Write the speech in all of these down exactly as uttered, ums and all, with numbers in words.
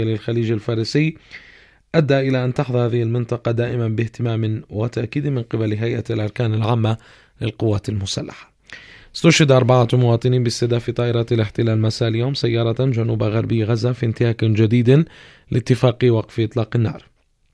للخليج الفارسي أدى إلى أن تحظى هذه المنطقة دائما باهتمام وتأكيد من قبل هيئة الأركان العامة للقوات المسلحة. استشهد أربعة مواطنين باستهداف طائرات الاحتلال مساء اليوم سيارة جنوب غربي غزة في انتهاك جديد لاتفاق وقف إطلاق النار.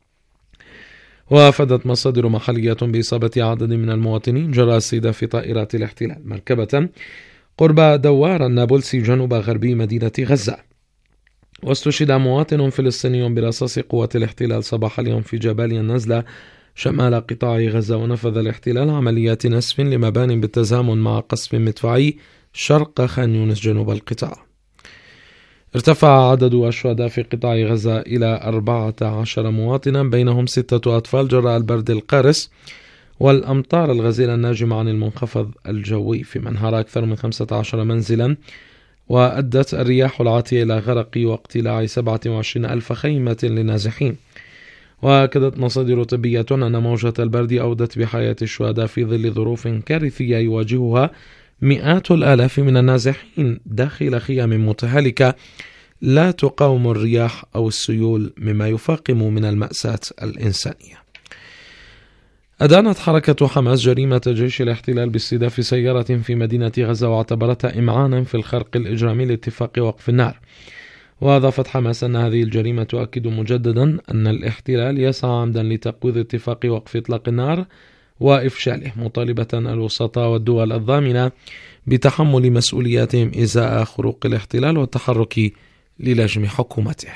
وافدت مصادر محلية بإصابة عدد من المواطنين جراء استهداف طائرات الاحتلال مركبة قرب دوار النابلسي جنوب غربي مدينة غزة. واستشهد مواطن فلسطيني برصاص قوات الاحتلال صباح اليوم في جباليا النزلة شمال قطاع غزة. ونفذ الاحتلال عمليات نسف لمبانٍ بالتزامن مع قصف مدفعي شرق خان يونس جنوب القطاع. ارتفع عدد الشهداء في قطاع غزة إلى أربعة عشر مواطنا بينهم ستة أطفال جراء البرد القارس والأمطار الغزيرة الناجمة عن المنخفض الجوي، فيما انهار أكثر من خمسة عشر منزلا. وأدت الرياح العاتية إلى غرق واقتلاع سبعة وعشرين ألف خيمة للنازحين. وأكدت مصادر طبية أن موجة البرد أودت بحياة الشهداء في ظل ظروف كارثية يواجهها مئات الآلاف من النازحين داخل خيام متهالكة لا تقاوم الرياح أو السيول، مما يفاقم من المأساة الإنسانية. أدانت حركة حماس جريمة جيش الاحتلال باستهداف سيارة في مدينة غزة واعتبرتها إمعانا في الخرق الإجرامي لاتفاق وقف النار. وأضافت حماس أن هذه الجريمة تؤكد مجددا أن الاحتلال يسعى عمدا لتقويض اتفاق وقف إطلاق النار وإفشاله، مطالبة الوسطاء والدول الضامنة بتحمل مسؤولياتهم إزاء خروق الاحتلال والتحرك للجم حكومته.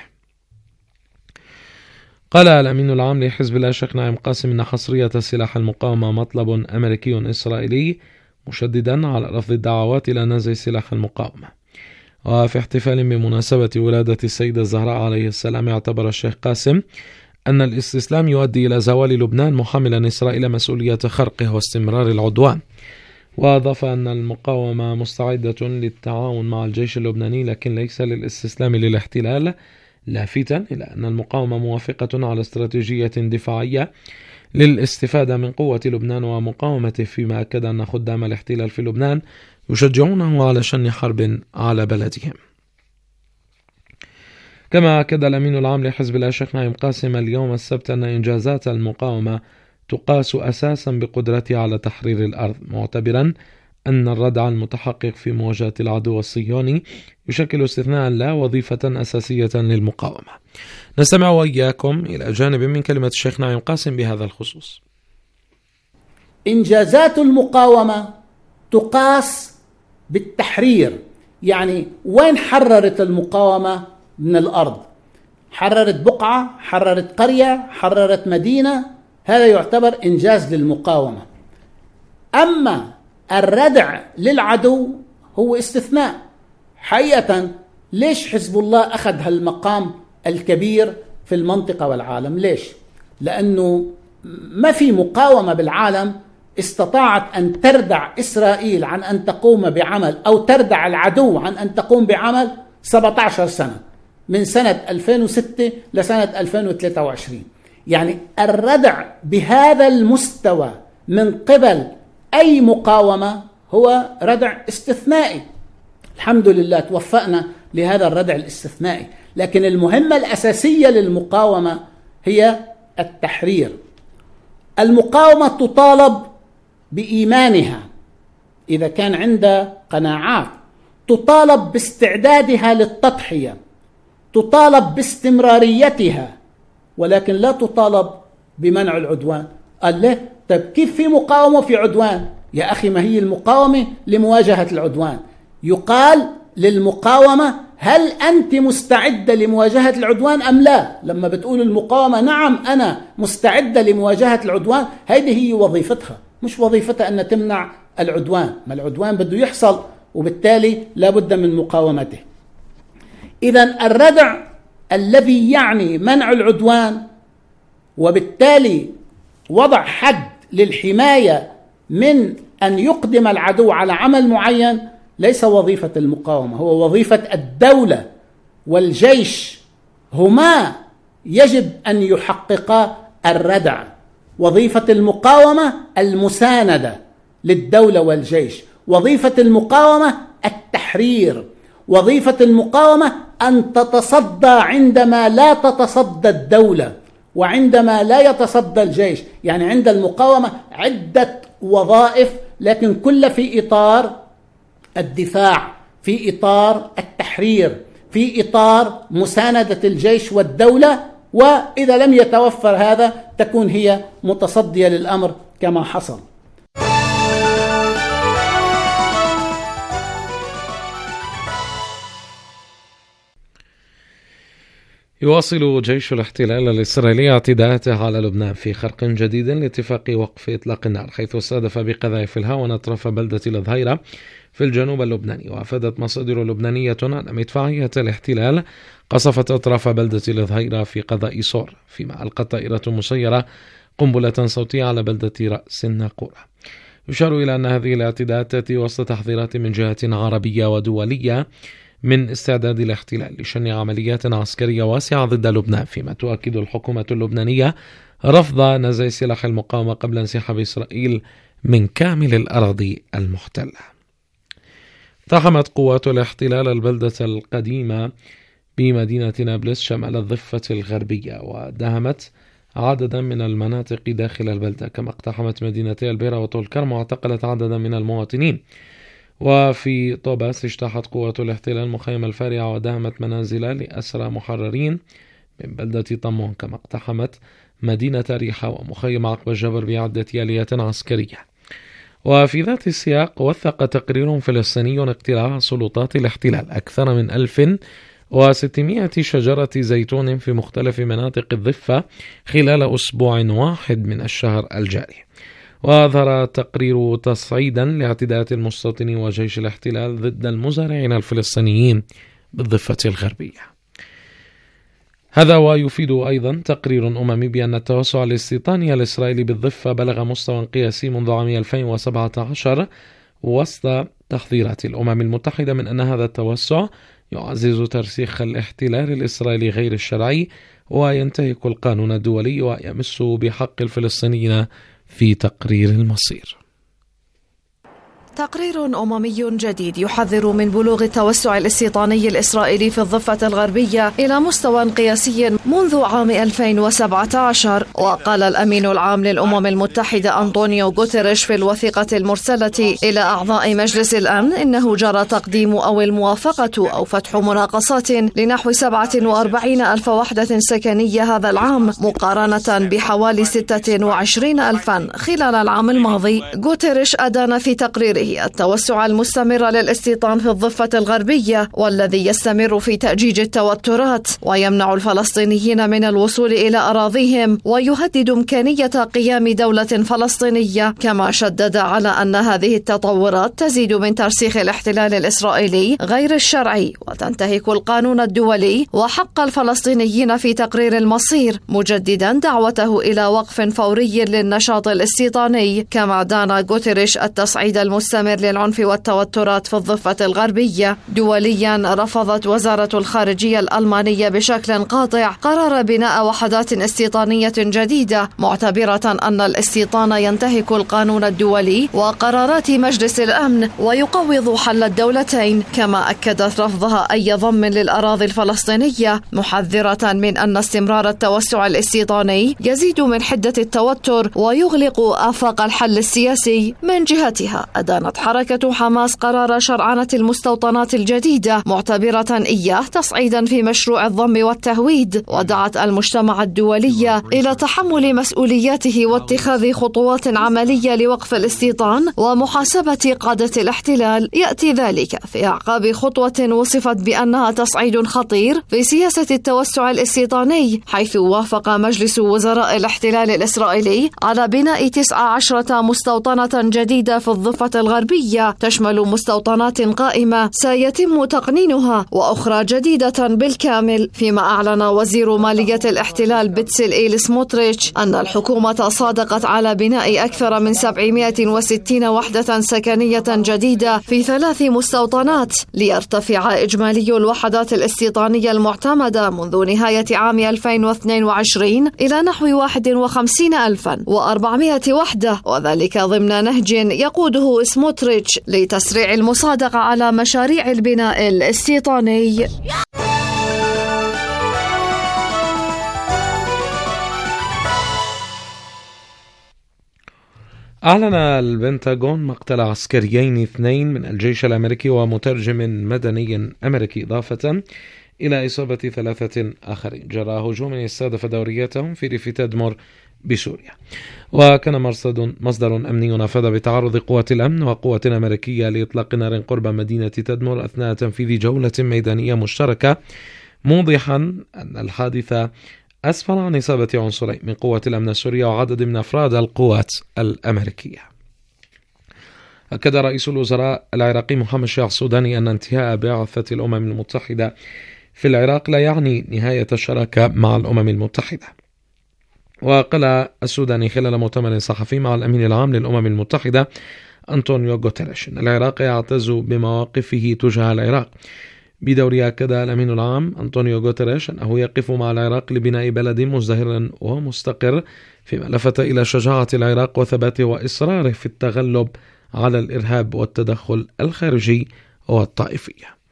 قال الأمين العام لحزب الله الشيخ ناعم قاسم أن حصرية سلاح المقاومة مطلب أمريكي إسرائيلي، مشددا على رفض الدعوات إلى نزع سلاح المقاومة. وفي احتفال بمناسبة ولادة السيدة الزهراء عليه السلام اعتبر الشيخ قاسم أن الاستسلام يؤدي إلى زوال لبنان، محملا إسرائيل مسؤولية خرقه واستمرار العدوان. وأضاف أن المقاومة مستعدة للتعاون مع الجيش اللبناني لكن ليس للاستسلام للاحتلال، لافتا إلى أن المقاومة موافقة على استراتيجية دفاعية للاستفادة من قوة لبنان ومقاومته، فيما أكد أن خدام الاحتلال في لبنان يشجعونه على شن حرب على بلدهم. كما أكد الأمين العام لحزب الله الشيخ ناعم قاسم اليوم السبت أن إنجازات المقاومة تقاس أساسا بقدرتها على تحرير الأرض، معتبرا أن الردع المتحقق في مواجهة العدو الصهيوني يشكل استثناء لا وظيفة أساسية للمقاومة. نستمع وإياكم إلى جانب من كلمة الشيخ ناعم قاسم بهذا الخصوص. إنجازات المقاومة تقاس بالتحرير، يعني وين حررت المقاومة من الأرض؟ حررت بقعة، حررت قرية، حررت مدينة، هذا يعتبر إنجاز للمقاومة. أما الردع للعدو هو استثناء. حقيقة ليش حزب الله أخذ هالمقام الكبير في المنطقة والعالم؟ ليش؟ لأنه ما في مقاومة بالعالم استطاعت أن تردع إسرائيل عن أن تقوم بعمل، أو تردع العدو عن أن تقوم بعمل سبعة عشر سنة، من سنة ألفين وستة لسنة ألفين وثلاثة وعشرين. يعني الردع بهذا المستوى من قبل أي مقاومة هو ردع استثنائي. الحمد لله توفقنا لهذا الردع الاستثنائي، لكن المهمة الأساسية للمقاومة هي التحرير. المقاومة تطالب بإيمانها إذا كان عندها قناعات، تطالب باستعدادها للتضحية، تطالب باستمراريتها، ولكن لا تطالب بمنع العدوان. قال له طيب كيف في مقاومة وفي عدوان؟ يا أخي ما هي المقاومة لمواجهة العدوان. يقال للمقاومة هل أنت مستعدة لمواجهة العدوان أم لا؟ لما بتقول المقاومة نعم أنا مستعدة لمواجهة العدوان، هذه هي وظيفتها، مش وظيفتها أن تمنع العدوان. ما العدوان بده يحصل وبالتالي لا بد من مقاومته. إذن الردع الذي يعني منع العدوان وبالتالي وضع حد للحماية من أن يقدم العدو على عمل معين ليس وظيفة المقاومة، هو وظيفة الدولة والجيش، هما يجب أن يحققا الردع. وظيفة المقاومة المساندة للدولة والجيش، وظيفة المقاومة التحرير، وظيفة المقاومة أن تتصدى عندما لا تتصدى الدولة وعندما لا يتصدى الجيش. يعني عند المقاومة عدة وظائف، لكن كل في إطار الدفاع، في إطار التحرير، في إطار مساندة الجيش والدولة. وإذا لم يتوفر هذا تكون هي متصدية للأمر كما حصل. يواصل جيش الاحتلال الإسرائيلي اعتداءاته على لبنان في خرق جديد لاتفاق وقف إطلاق النار، حيث استهدف بقذائف الهاون أطراف بلدة الظهيرة في الجنوب اللبناني. وأفادت مصادر لبنانية أن مدفعية الاحتلال قصفت أطراف بلدة الظهيرة في قضاء صور، فيما ألقت طائرة مسيرة قنبلة صوتية على بلدة رأس الناقورة. يشار إلى أن هذه الاعتداءات تأتي وسط تحذيرات من جهات عربية ودولية من استعداد الاحتلال لشن عمليات عسكرية واسعة ضد لبنان، فيما تؤكد الحكومة اللبنانية رفض نزع سلاح المقاومة قبل انسحاب إسرائيل من كامل الأراضي المحتلة. اقتحمت قوات الاحتلال البلدة القديمة بمدينة نابلس شمال الضفة الغربية، ودهمت عددا من المناطق داخل البلدة، كما اقتحمت مدينتي البيرة وطول كرم واعتقلت عددا من المواطنين. وفي طوباس اجتاحت قوات الاحتلال مخيم الفارعة ودهمت منازل لأسرى محررين من بلدة طمون، كما اقتحمت مدينة ريحة ومخيم عقب الجبر بعدة آليات عسكرية. وفي ذات السياق وثق تقرير فلسطيني اقتلاع سلطات الاحتلال أكثر من ألف وستمائة شجرة زيتون في مختلف مناطق الضفة خلال أسبوع واحد من الشهر الجاري. وأظهر التقرير تصعيدا لاعتداءات المستوطنين وجيش الاحتلال ضد المزارعين الفلسطينيين بالضفة الغربية. هذا ويفيد أيضا تقرير أممي بأن التوسع الاستيطاني الإسرائيلي بالضفة بلغ مستوى قياسي منذ عام ألفين وسبعة عشر، وسط تحذيرات الأمم المتحدة من أن هذا التوسع يعزز ترسيخ الاحتلال الإسرائيلي غير الشرعي وينتهك القانون الدولي ويمس بحق الفلسطينيين في تقرير المصير. تقرير أممي جديد يحذر من بلوغ التوسع الاستيطاني الإسرائيلي في الضفة الغربية إلى مستوى قياسي منذ عام ألفين وسبعة عشر. وقال الأمين العام للأمم المتحدة أنطونيو غوتيريش في الوثيقة المرسلة إلى أعضاء مجلس الأمن إنه جرى تقديم أو الموافقة أو فتح مناقصات لنحو سبعة وأربعين ألف وحدة سكنية هذا العام، مقارنة بحوالي ستة وعشرين ألفا خلال العام الماضي. غوتيريش أدان في تقريره التوسع المستمر للاستيطان في الضفة الغربية، والذي يستمر في تأجيج التوترات ويمنع الفلسطينيين من الوصول إلى أراضيهم ويهدد إمكانية قيام دولة فلسطينية. كما شدد على أن هذه التطورات تزيد من ترسيخ الاحتلال الإسرائيلي غير الشرعي وتنتهك القانون الدولي وحق الفلسطينيين في تقرير المصير، مجددا دعوته إلى وقف فوري للنشاط الاستيطاني. كما دان غوتيريش التصعيد المستمر للعنف والتوترات في الضفة الغربية. دوليا رفضت وزارة الخارجية الألمانية بشكل قاطع قرار بناء وحدات استيطانية جديدة، معتبرة أن الاستيطان ينتهك القانون الدولي وقرارات مجلس الأمن ويقوض حل الدولتين. كما أكدت رفضها أي ضم للأراضي الفلسطينية، محذرة من أن استمرار التوسع الاستيطاني يزيد من حدة التوتر ويغلق آفاق الحل السياسي. من جهتها أدانت حركة حماس قرار شرعنة المستوطنات الجديدة، معتبرة إياه تصعيدا في مشروع الضم والتهويد، ودعت المجتمع الدولي إلى تحمل مسؤولياته واتخاذ خطوات عملية لوقف الاستيطان ومحاسبة قادة الاحتلال. يأتي ذلك في أعقاب خطوة وصفت بأنها تصعيد خطير في سياسة التوسع الاستيطاني، حيث وافق مجلس وزراء الاحتلال الإسرائيلي على بناء تسع عشرة مستوطنة جديدة في الضفة الغربية، تشمل مستوطنات قائمة سيتم تقنينها وأخرى جديدة بالكامل. فيما أعلن وزير مالية الاحتلال بتسلئيل سموتريتش أن الحكومة صادقت على بناء أكثر من سبعمائة وستين وحدة سكنية جديدة في ثلاث مستوطنات، ليرتفع إجمالي الوحدات الاستيطانية المعتمدة منذ نهاية عام ألفين واثنين وعشرين إلى نحو واحد وخمسين ألفا وأربعمائة وحدة، وذلك ضمن نهج يقوده سموتريتش لتسريع المصادقة على مشاريع البناء الاستيطاني. أعلن البنتاغون مقتل عسكريين اثنين من الجيش الأمريكي ومترجم مدني أمريكي، إضافة إلى إصابة ثلاثة آخرين جراء هجوم استهدف دورياتهم في ريف تدمر بسوريا. وكان مرصد مصدر أمني أفاد بتعرض قوات الأمن وقوات أمريكية لإطلاق نار قرب مدينة تدمر أثناء تنفيذ جولة ميدانية مشتركة، موضحا أن الحادثة أسفر عن إصابة عنصرين من قوات الأمن السورية وعدد من أفراد القوات الأمريكية. أكد رئيس الوزراء العراقي محمد شيع السوداني أن انتهاء بعثة الأمم المتحدة في العراق لا يعني نهاية الشراكة مع الأمم المتحدة. وقال السوداني خلال مؤتمر صحفي مع الأمين العام للأمم المتحدة أنطونيو غوتيريش أن العراق يعتز بمواقفه تجاه العراق. بدورها أكد الأمين العام أنطونيو غوتيريش أنه يقف مع العراق لبناء بلد مزدهر ومستقر، فيما لفت إلى شجاعة العراق وثباته وإصراره في التغلب على الإرهاب والتدخل الخارجي والطائفية.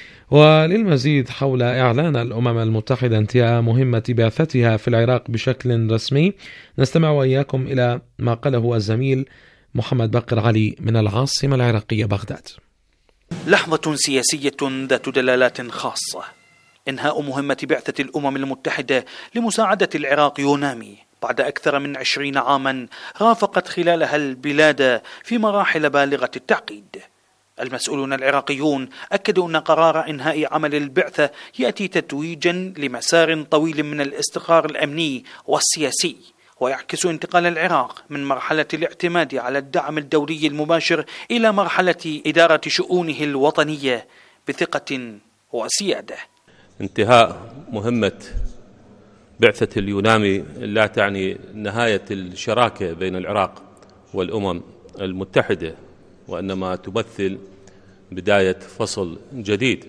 وللمزيد حول إعلان الأمم المتحدة انتهاء مهمة بعثتها في العراق بشكل رسمي، نستمع وإياكم إلى ما قاله الزميل محمد باقر علي من العاصمة العراقية بغداد. لحظة سياسية ذات دلالات خاصة، إنهاء مهمة بعثة الأمم المتحدة لمساعدة العراق يونامي بعد أكثر من عشرين عاما رافقت خلالها البلاد في مراحل بالغة التعقيد. المسؤولون العراقيون أكدوا أن قرار إنهاء عمل البعثة يأتي تتويجا لمسار طويل من الاستقرار الأمني والسياسي، ويعكس انتقال العراق من مرحلة الاعتماد على الدعم الدولي المباشر إلى مرحلة إدارة شؤونه الوطنية بثقة وسيادة. انتهاء مهمة بعثة اليونامي لا تعني نهاية الشراكة بين العراق والأمم المتحدة، وإنما تمثل بداية فصل جديد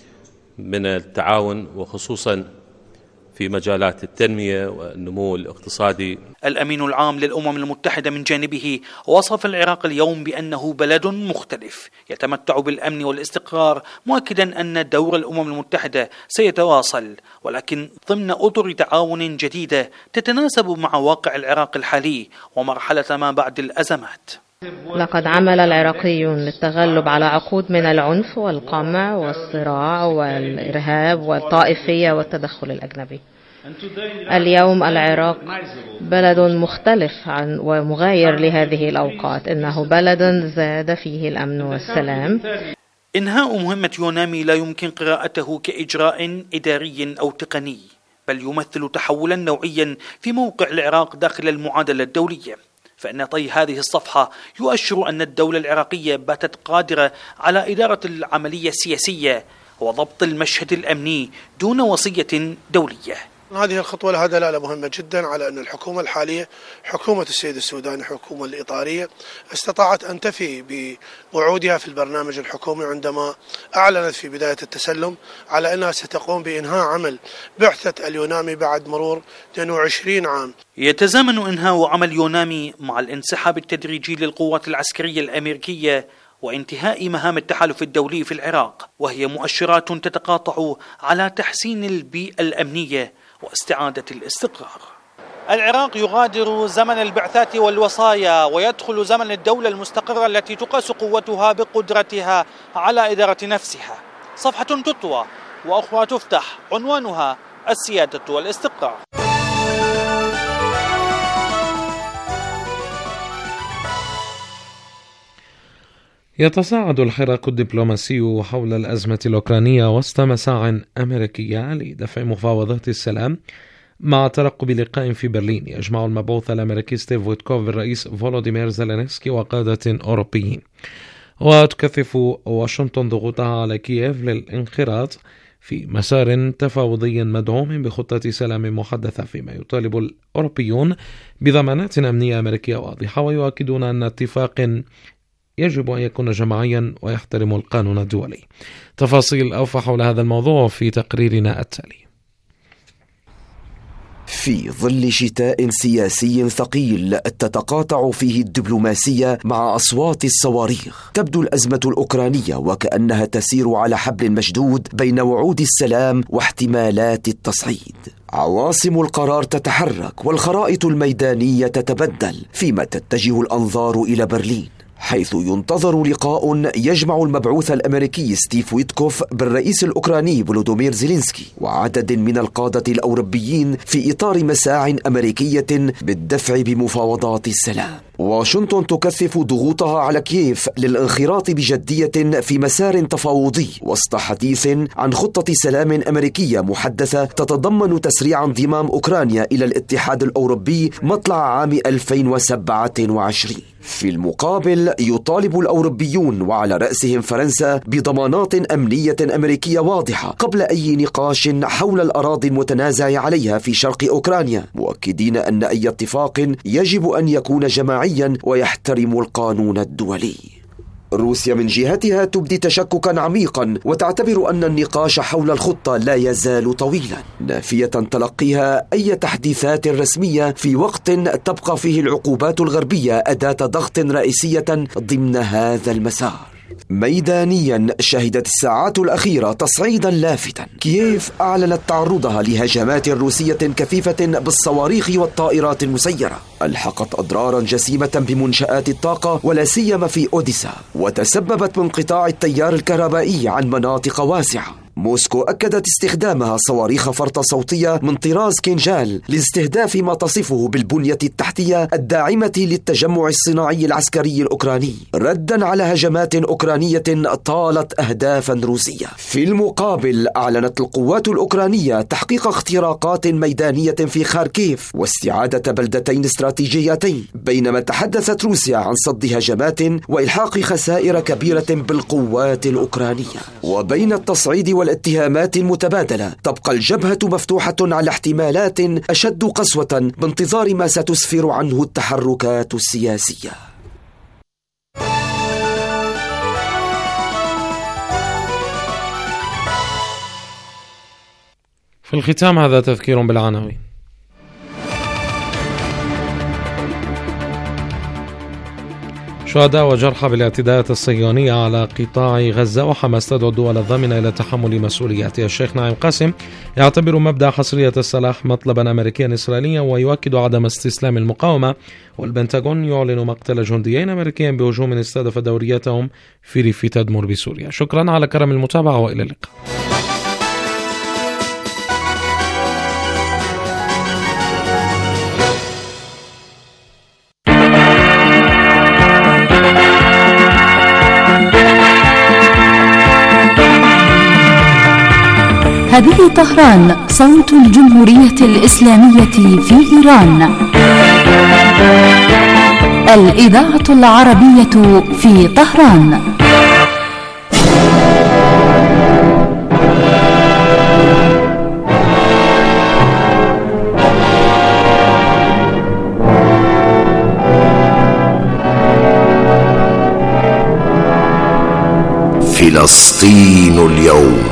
من التعاون، وخصوصا في مجالات التنمية والنمو الاقتصادي. الأمين العام للأمم المتحدة من جانبه وصف العراق اليوم بأنه بلد مختلف يتمتع بالأمن والاستقرار، مؤكدا أن دور الأمم المتحدة سيتواصل، ولكن ضمن أطر تعاون جديدة تتناسب مع واقع العراق الحالي ومرحلة ما بعد الأزمات. لقد عمل العراقيون للتغلب على عقود من العنف والقمع والصراع والإرهاب والطائفية والتدخل الأجنبي. اليوم العراق بلد مختلف عن ومغاير لهذه الأوقات، إنه بلد زاد فيه الأمن والسلام. إنهاء مهمة يونامي لا يمكن قراءته كإجراء إداري أو تقني، بل يمثل تحولا نوعيا في موقع العراق داخل المعادلة الدولية، فإن طي هذه الصفحة يؤشر أن الدولة العراقية باتت قادرة على إدارة العملية السياسية وضبط المشهد الأمني دون وصية دولية. هذه الخطوة لها دلالة مهمة جدا على أن الحكومة الحالية، حكومة السيد السوداني، الحكومة الإطارية، استطاعت أن تفي بوعودها في البرنامج الحكومي عندما أعلنت في بداية التسلم على أنها ستقوم بإنهاء عمل بعثة اليونامي بعد مرور اثنين وعشرين عام. يتزامن إنهاء عمل يونامي مع الانسحاب التدريجي للقوات العسكرية الأمريكية وانتهاء مهام التحالف الدولي في العراق، وهي مؤشرات تتقاطع على تحسين البيئة الأمنية واستعادة الاستقرار. العراق يغادر زمن البعثات والوصايا ويدخل زمن الدولة المستقرة التي تقاس قوتها بقدرتها على إدارة نفسها. صفحة تطوى وأخرى تفتح، عنوانها السيادة والاستقرار. يتصاعد الحراك الدبلوماسي حول الأزمة الأوكرانية وسط مساع أمريكية لدفع مفاوضات السلام، مع ترقب لقاء في برلين يجمع المبعوث الأمريكي ستيف ويتكوف بالرئيس فولوديمير زيلينسكي وقادة أوروبيين. وتكثف واشنطن ضغوطها على كييف للانخراط في مسار تفاوضي مدعوم بخطة سلام محدثة، فيما يطالب الأوروبيون بضمانات أمنية أمريكية واضحة، ويؤكدون أن اتفاق يجب أن يكون جماعيا ويحترم القانون الدولي. تفاصيل أوفى حول هذا الموضوع في تقريرنا التالي. في ظل شتاء سياسي ثقيل تتقاطع فيه الدبلوماسية مع أصوات الصواريخ، تبدو الأزمة الأوكرانية وكأنها تسير على حبل مشدود بين وعود السلام واحتمالات التصعيد. عواصم القرار تتحرك والخرائط الميدانية تتبدل، فيما تتجه الأنظار إلى برلين، حيث ينتظر لقاء يجمع المبعوث الأمريكي ستيف ويتكوف بالرئيس الأوكراني فولودومير زيلينسكي وعدد من القادة الأوروبيين في إطار مساع أمريكية بالدفع بمفاوضات السلام. واشنطن تكثف ضغوطها على كييف للانخراط بجدية في مسار تفاوضي وسط حديث عن خطة سلام أمريكية محدثة تتضمن تسريع انضمام أوكرانيا إلى الاتحاد الأوروبي مطلع عام ألفين وسبعة وعشرين. في المقابل يطالب الأوروبيون وعلى رأسهم فرنسا بضمانات أمنية أمريكية واضحة قبل أي نقاش حول الأراضي المتنازع عليها في شرق أوكرانيا، مؤكدين أن أي اتفاق يجب أن يكون جماعيا ويحترم القانون الدولي. روسيا من جهتها تبدي تشككا عميقا وتعتبر أن النقاش حول الخطة لا يزال طويلا، نافية تلقيها أي تحديثات رسمية في وقت تبقى فيه العقوبات الغربية أداة ضغط رئيسية ضمن هذا المسار. ميدانيا شهدت الساعات الأخيرة تصعيدا لافتا. كييف أعلنت تعرضها لهجمات روسية كثيفة بالصواريخ والطائرات المسيرة ألحقت أضرارا جسيمة بمنشآت الطاقة ولا سيما في أوديسا، وتسببت بانقطاع التيار الكهربائي عن مناطق واسعة. موسكو أكدت استخدامها صواريخ فرط صوتية من طراز كينجال لاستهداف ما تصفه بالبنية التحتية الداعمة للتجمع الصناعي العسكري الأوكراني، ردا على هجمات أوكرانية طالت أهدافا روسية. في المقابل أعلنت القوات الأوكرانية تحقيق اختراقات ميدانية في خاركيف واستعادة بلدتين استراتيجيتين، بينما تحدثت روسيا عن صد هجمات وإلحاق خسائر كبيرة بالقوات الأوكرانية. وبين التصعيد والاتهامات المتبادلة تبقى الجبهة مفتوحة على احتمالات أشد قسوة بانتظار ما ستسفر عنه التحركات السياسية. في الختام هذا تذكير بالعناوين. شهداء وجرحى بالاعتداءات الصهيونية على قطاع غزة، وحماس تدعو الدول الضامنة إلى تحمل مسؤولياتها. الشيخ ناعم قاسم يعتبر مبدأ حصرية السلاح مطلبا أمريكيا إسرائيليا ويؤكد عدم استسلام المقاومة، والبنتاغون يعلن مقتل جنديين أمريكيين بهجوم استهدف دورياتهم في ريف تدمر بسوريا. شكرا على كرم المتابعة وإلى اللقاء. هذه طهران، صوت الجمهورية الإسلامية في إيران. الإذاعة العربية في طهران. فلسطين اليوم.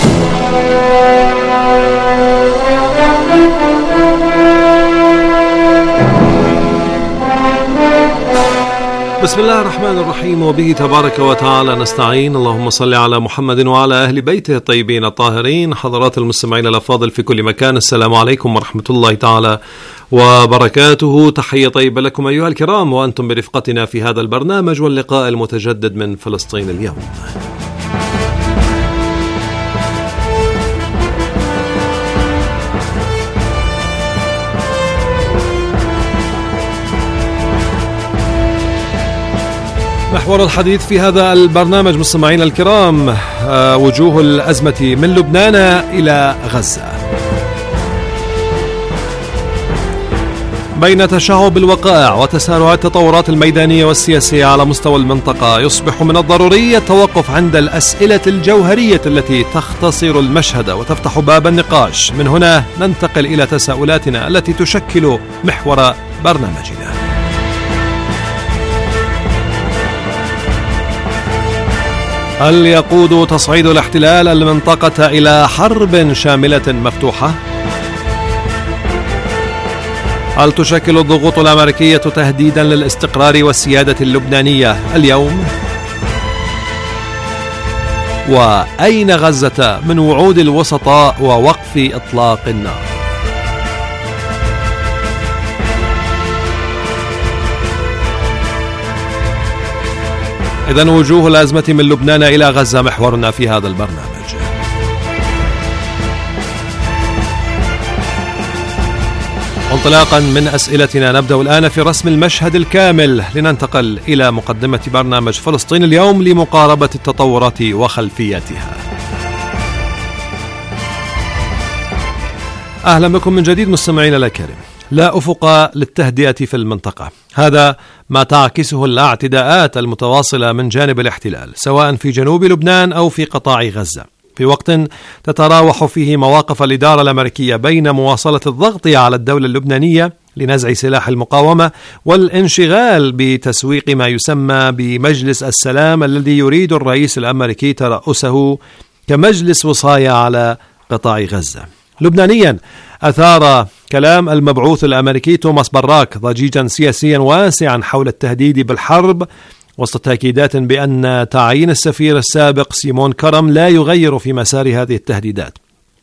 بسم الله الرحمن الرحيم، وبه تبارك وتعالى نستعين. اللهم صل على محمد وعلى أهل بيته الطيبين الطاهرين. حضرات المستمعين الأفاضل في كل مكان، السلام عليكم ورحمة الله تعالى وبركاته. تحية طيبة لكم أيها الكرام وأنتم برفقتنا في هذا البرنامج واللقاء المتجدد من فلسطين اليوم. محور الحديث في هذا البرنامج مستمعينا الكرام وجوه الأزمة من لبنان إلى غزة. بين تشعب الوقائع وتسارع التطورات الميدانية والسياسية على مستوى المنطقة، يصبح من الضروري التوقف عند الأسئلة الجوهرية التي تختصر المشهد وتفتح باب النقاش. من هنا ننتقل إلى تساؤلاتنا التي تشكل محور برنامجنا. هل يقود تصعيد الاحتلال المنطقة إلى حرب شاملة مفتوحة؟ هل تشكل الضغوط الأمريكية تهديدا للاستقرار والسيادة اللبنانية اليوم؟ وأين غزة من وعود الوسطاء ووقف إطلاق النار؟ إذن وجوه الأزمة من لبنان إلى غزة محورنا في هذا البرنامج. انطلاقا من أسئلتنا نبدأ الآن في رسم المشهد الكامل، لننتقل إلى مقدمة برنامج فلسطين اليوم لمقاربة التطورات وخلفياتها. أهلا بكم من جديد مستمعينا الكرام. لا أفق للتهدئة في المنطقة، هذا ما تعكسه الاعتداءات المتواصلة من جانب الاحتلال سواء في جنوب لبنان أو في قطاع غزة، في وقت تتراوح فيه مواقف الإدارة الأمريكية بين مواصلة الضغط على الدولة اللبنانية لنزع سلاح المقاومة والانشغال بتسويق ما يسمى بمجلس السلام الذي يريد الرئيس الأمريكي ترأسه كمجلس وصاية على قطاع غزة. لبنانيا أثار كلام المبعوث الأمريكي توماس براك ضجيجا سياسيا واسعا حول التهديد بالحرب، وسط تأكيدات بأن تعيين السفير السابق سيمون كرم لا يغير في مسار هذه التهديدات.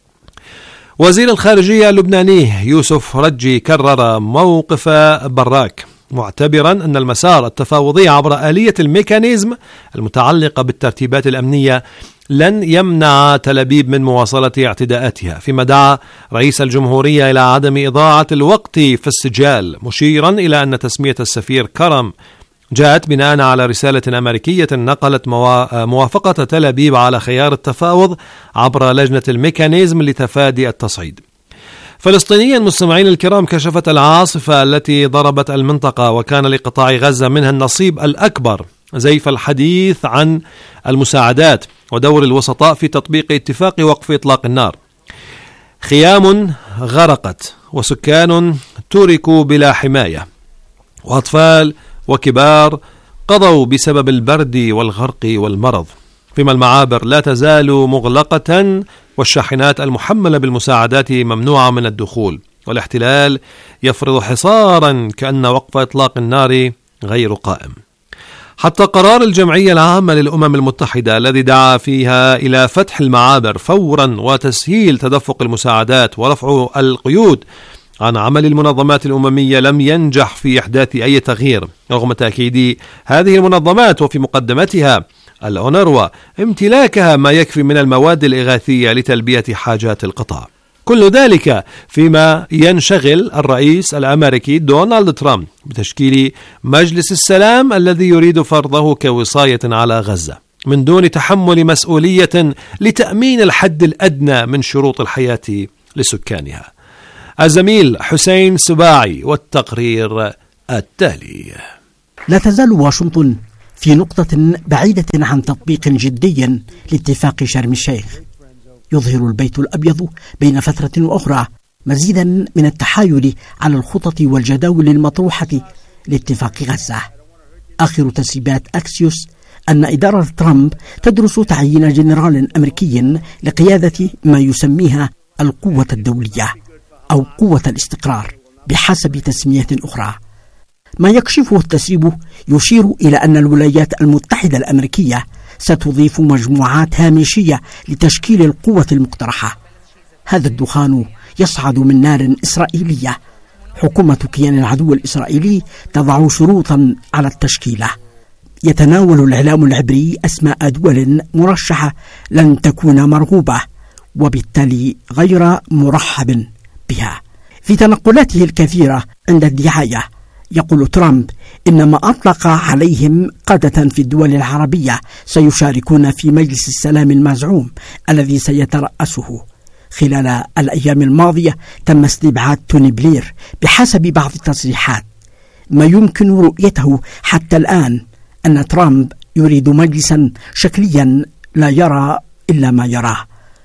وزير الخارجية اللبناني يوسف رجي كرر موقف براك، معتبرا أن المسار التفاوضي عبر آلية الميكانيزم المتعلقة بالترتيبات الأمنية لن يمنع تل أبيب من مواصلة اعتداءاتها، فيما دعا رئيس الجمهورية إلى عدم إضاعة الوقت في السجال، مشيرا إلى أن تسمية السفير كرم جاءت بناء على رسالة أمريكية نقلت موافقة تل أبيب على خيار التفاوض عبر لجنة الميكانيزم لتفادي التصعيد. فلسطينيا مستمعين الكرام، كشفت العاصفة التي ضربت المنطقة وكان لقطاع غزة منها النصيب الأكبر زيف الحديث عن المساعدات ودور الوسطاء في تطبيق اتفاق وقف إطلاق النار. خيام غرقت وسكان تركوا بلا حماية، وأطفال وكبار قضوا بسبب البرد والغرق والمرض، فيما المعابر لا تزال مغلقة والشاحنات المحملة بالمساعدات ممنوعة من الدخول، والاحتلال يفرض حصارا كأن وقف إطلاق النار غير قائم. حتى قرار الجمعية العامة للأمم المتحدة الذي دعا فيها إلى فتح المعابر فورا وتسهيل تدفق المساعدات ورفع القيود عن عمل المنظمات الأممية لم ينجح في إحداث أي تغيير، رغم تأكيد هذه المنظمات وفي مقدمتها الأونروا امتلاكها ما يكفي من المواد الإغاثية لتلبية حاجات القطاع. كل ذلك فيما ينشغل الرئيس الأمريكي دونالد ترامب بتشكيل مجلس السلام الذي يريد فرضه كوصاية على غزة من دون تحمل مسؤولية لتأمين الحد الأدنى من شروط الحياة لسكانها. الزميل حسين سباعي والتقرير التالي. لا تزال واشنطن في نقطة بعيدة عن تطبيق جدي لاتفاق شرم الشيخ. يظهر البيت الأبيض بين فترة وأخرى مزيدا من التحايل على الخطط والجداول المطروحة لاتفاق غزة. آخر تسريبات أكسيوس أن إدارة ترامب تدرس تعيين جنرال أمريكي لقيادة ما يسميها القوة الدولية أو قوة الاستقرار بحسب تسمية أخرى. ما يكشفه التسريب يشير إلى أن الولايات المتحدة الأمريكية ستضيف مجموعات هامشية لتشكيل القوة المقترحة. هذا الدخان يصعد من نار إسرائيلية. حكومة كيان العدو الإسرائيلي تضع شروطا على التشكيلة. يتناول الإعلام العبري أسماء دول مرشحة لن تكون مرغوبة وبالتالي غير مرحب بها. في تنقلاته الكثيرة عند الدعاية يقول ترامب إن ما أطلق عليهم قادة في الدول العربية سيشاركون في مجلس السلام المزعوم الذي سيترأسه. خلال الأيام الماضية تم استبعاد توني بلير بحسب بعض التصريحات. ما يمكن رؤيته حتى الآن أن ترامب يريد مجلسا شكليا لا يرى إلا ما يراه،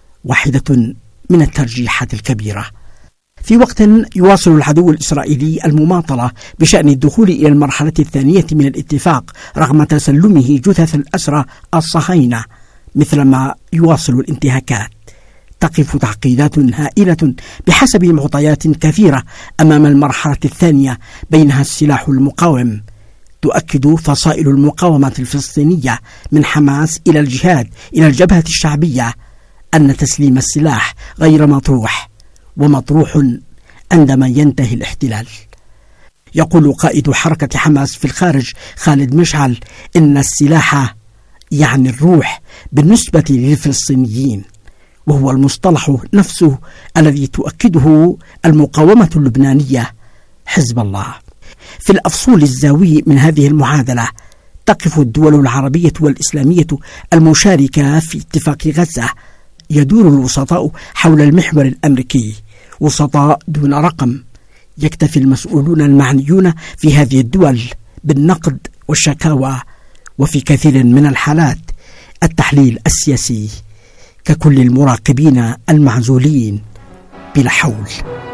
واحدة من الترجيحات الكبيرة. في وقت يواصل العدو الإسرائيلي المماطلة بشأن الدخول إلى المرحلة الثانية من الاتفاق رغم تسلمه جثث الأسرى الصهاينة، مثلما يواصل الانتهاكات. تقف تعقيدات هائلة بحسب معطيات كثيرة أمام المرحلة الثانية بينها السلاح المقاوم. تؤكد فصائل المقاومة الفلسطينية من حماس إلى الجهاد إلى الجبهة الشعبية أن تسليم السلاح غير مطروح، ومطروح عندما ينتهي الاحتلال. يقول قائد حركة حماس في الخارج خالد مشعل إن السلاح يعني الروح بالنسبة للفلسطينيين، وهو المصطلح نفسه الذي تؤكده المقاومة اللبنانية حزب الله. في الأفصول الزاوي من هذه المعادلة تقف الدول العربية والإسلامية المشاركة في اتفاق غزة. يدور الوسطاء حول المحور الأمريكي، وسطاء دون رقم. يكتفي المسؤولون المعنيون في هذه الدول بالنقد والشكاوى، وفي كثير من الحالات التحليل السياسي، ككل المراقبين المعزولين بلا حول.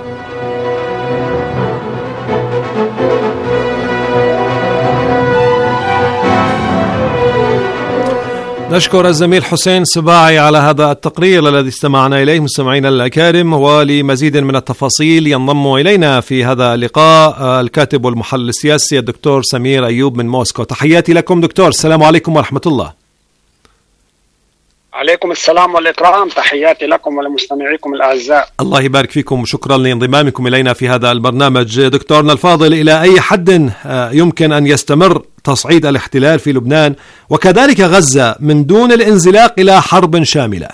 نشكر الزميل حسين سباعي على هذا التقرير الذي استمعنا إليه. مستمعينا الأكارم، ولمزيد من التفاصيل ينضم إلينا في هذا اللقاء الكاتب والمحلل السياسي الدكتور سمير أيوب من موسكو. تحياتي لكم دكتور، السلام عليكم ورحمة الله. عليكم السلام والإكرام، تحياتي لكم ولمستمعيكم الأعزاء. الله يبارك فيكم وشكرا لانضمامكم إلينا في هذا البرنامج. دكتورنا الفاضل، إلى أي حد يمكن أن يستمر تصعيد الاحتلال في لبنان وكذلك غزة من دون الانزلاق إلى حرب شاملة؟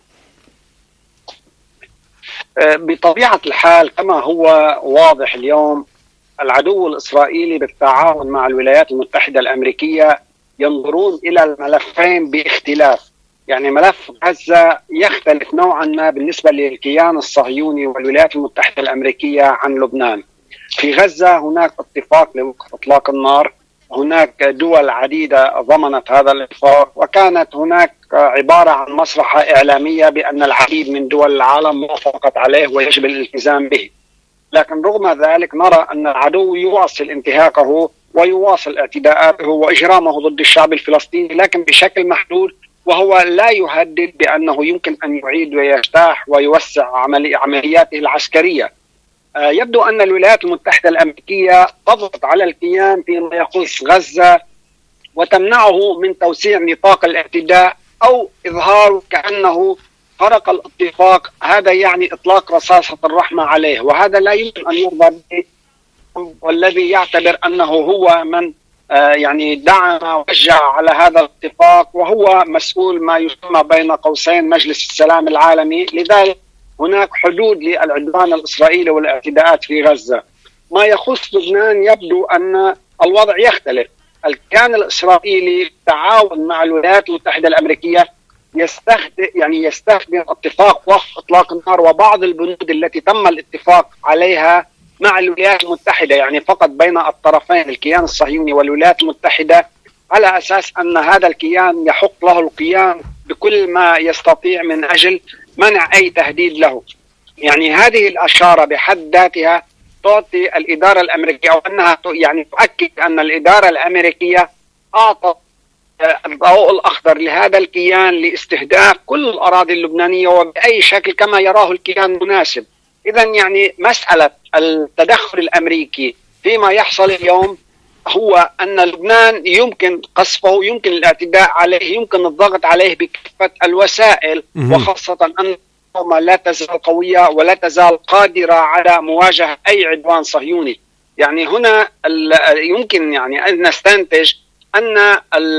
بطبيعة الحال كما هو واضح اليوم، العدو الإسرائيلي بالتعاون مع الولايات المتحدة الأمريكية ينظرون إلى الملفين باختلاف. يعني ملف غزة يختلف نوعا ما بالنسبة للكيان الصهيوني والولايات المتحدة الأمريكية عن لبنان. في غزة هناك اتفاق لوقف إطلاق النار، هناك دول عديدة ضمنت هذا الاتفاق، وكانت هناك عبارة عن مصلحة إعلامية بأن العديد من دول العالم وافقت عليه ويجب الالتزام به. لكن رغم ذلك نرى أن العدو يواصل انتهاكه ويواصل اعتداءاته وإجرامه ضد الشعب الفلسطيني، لكن بشكل محدود، وهو لا يهدد بأنه يمكن أن يعيد ويجتاح ويوسع عملي عملياته العسكرية. آه يبدو أن الولايات المتحدة الأمريكية تضغط على الكيان فيما يخص غزة وتمنعه من توسيع نطاق الاعتداء أو إظهاره كأنه خرق الاتفاق. هذا يعني إطلاق رصاصة الرحمة عليه، وهذا لا يمكن أن يرضى به. والذي يعتبر أنه هو من يعني دعم وشجع على هذا الاتفاق، وهو مسؤول ما يسمى بين قوسين مجلس السلام العالمي. لذلك هناك حدود للعدوان الإسرائيلي والاعتداءات في غزة. ما يخص لبنان يبدو أن الوضع يختلف. الكيان الإسرائيلي بالتعاون مع الولايات المتحدة الأمريكية يستخدم يعني يستخدم اتفاق وقف إطلاق النار وبعض البنود التي تم الاتفاق عليها مع الولايات المتحدة، يعني فقط بين الطرفين الكيان الصهيوني والولايات المتحدة، على أساس أن هذا الكيان يحق له القيام بكل ما يستطيع من أجل منع أي تهديد له. يعني هذه الأشارة بحد ذاتها تعطي الإدارة الأمريكية، أو أنها يعني تؤكد أن الإدارة الأمريكية أعطت الضوء الأخضر لهذا الكيان لاستهداف كل الأراضي اللبنانية وبأي شكل كما يراه الكيان مناسب. إذا يعني مسألة التدخل الأمريكي فيما يحصل اليوم هو أن لبنان يمكن قصفه، يمكن الاعتداء عليه، يمكن الضغط عليه بكافة الوسائل، وخاصة أن الحكومة لا تزال قوية ولا تزال قادرة على مواجهة أي عدوان صهيوني. يعني هنا يمكن يعني أن نستنتج أن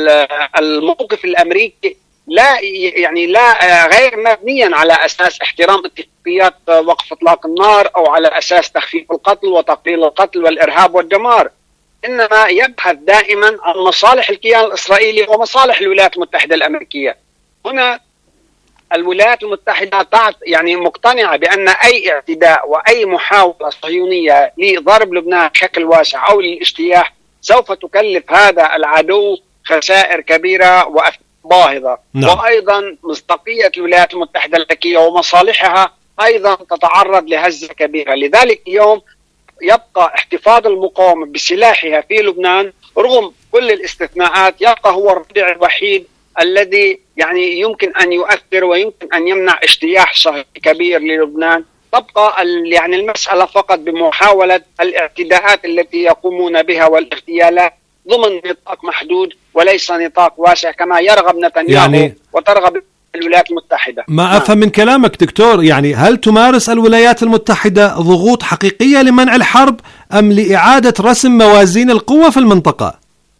الموقف الأمريكي لا يعني لا غير مبنيا على أساس احترام اتفاقيات وقف إطلاق النار أو على أساس تخفيف القتل وتقليل القتل والإرهاب والدمار، إنما يبحث دائما عن مصالح الكيان الإسرائيلي ومصالح الولايات المتحدة الأمريكية. هنا الولايات المتحدة يعني مقتنعة بأن أي اعتداء وأي محاولة صهيونية لضرب لبنان بشكل واسع أو للاجتياح سوف تكلف هذا العدو خسائر كبيرة وباهظة. نعم. وأيضا مصداقية الولايات المتحدة الأمريكية ومصالحها أيضا تتعرض لهزة كبيرة. لذلك اليوم يبقى احتفاظ المقاومة بسلاحها في لبنان رغم كل الاستثناءات، يبقى هو الردع الوحيد الذي يعني يمكن أن يؤثر ويمكن أن يمنع اجتياح صهيوني كبير للبنان. تبقى يعني المسألة فقط بمحاولة الاعتداءات التي يقومون بها والاغتيالات ضمن نطاق محدود وليس نطاق واسع كما يرغب نتنياهو يعني وترغب الولايات المتحدة. ما أفهم من كلامك دكتور، يعني هل تمارس الولايات المتحدة ضغوط حقيقية لمنع الحرب أم لإعادة رسم موازين القوة في المنطقة؟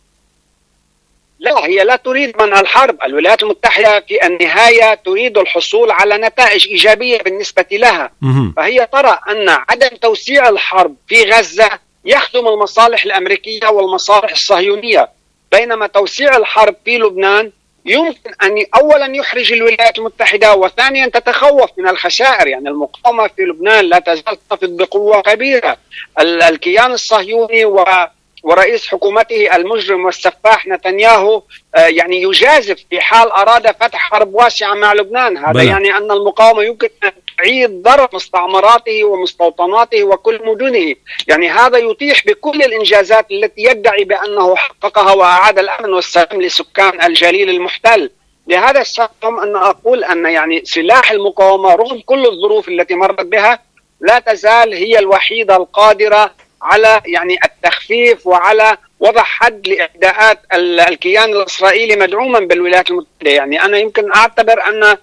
لا، هي لا تريد منع الحرب. الولايات المتحدة في النهاية تريد الحصول على نتائج إيجابية بالنسبة لها. فهي ترى أن عدم توسيع الحرب في غزة يخدم المصالح الأمريكية والمصالح الصهيونية، بينما توسيع الحرب في لبنان يمكن أن أولا يحرج الولايات المتحدة وثانيا تتخوف من الخسائر. يعني المقاومة في لبنان لا تزال تفض بقوة كبيرة. الكيان الصهيوني و ورئيس حكومته المجرم والسفاح نتنياهو يعني يجازف في حال أراد فتح حرب واسعة مع لبنان. هذا بلع. يعني أن المقاومة يمكن أن تعيد ضرب مستعمراته ومستوطناته وكل مدنه. يعني هذا يتيح بكل الإنجازات التي يدعي بأنه حققها وأعاد الأمن والسلام لسكان الجليل المحتل. لهذا السبب أن أقول أن يعني سلاح المقاومة رغم كل الظروف التي مرت بها لا تزال هي الوحيدة القادرة على يعني التخفيف وعلى وضع حد لإعداءات الكيان الإسرائيلي مدعوما بالولايات المتحدة. يعني أنا يمكن أعتبر أن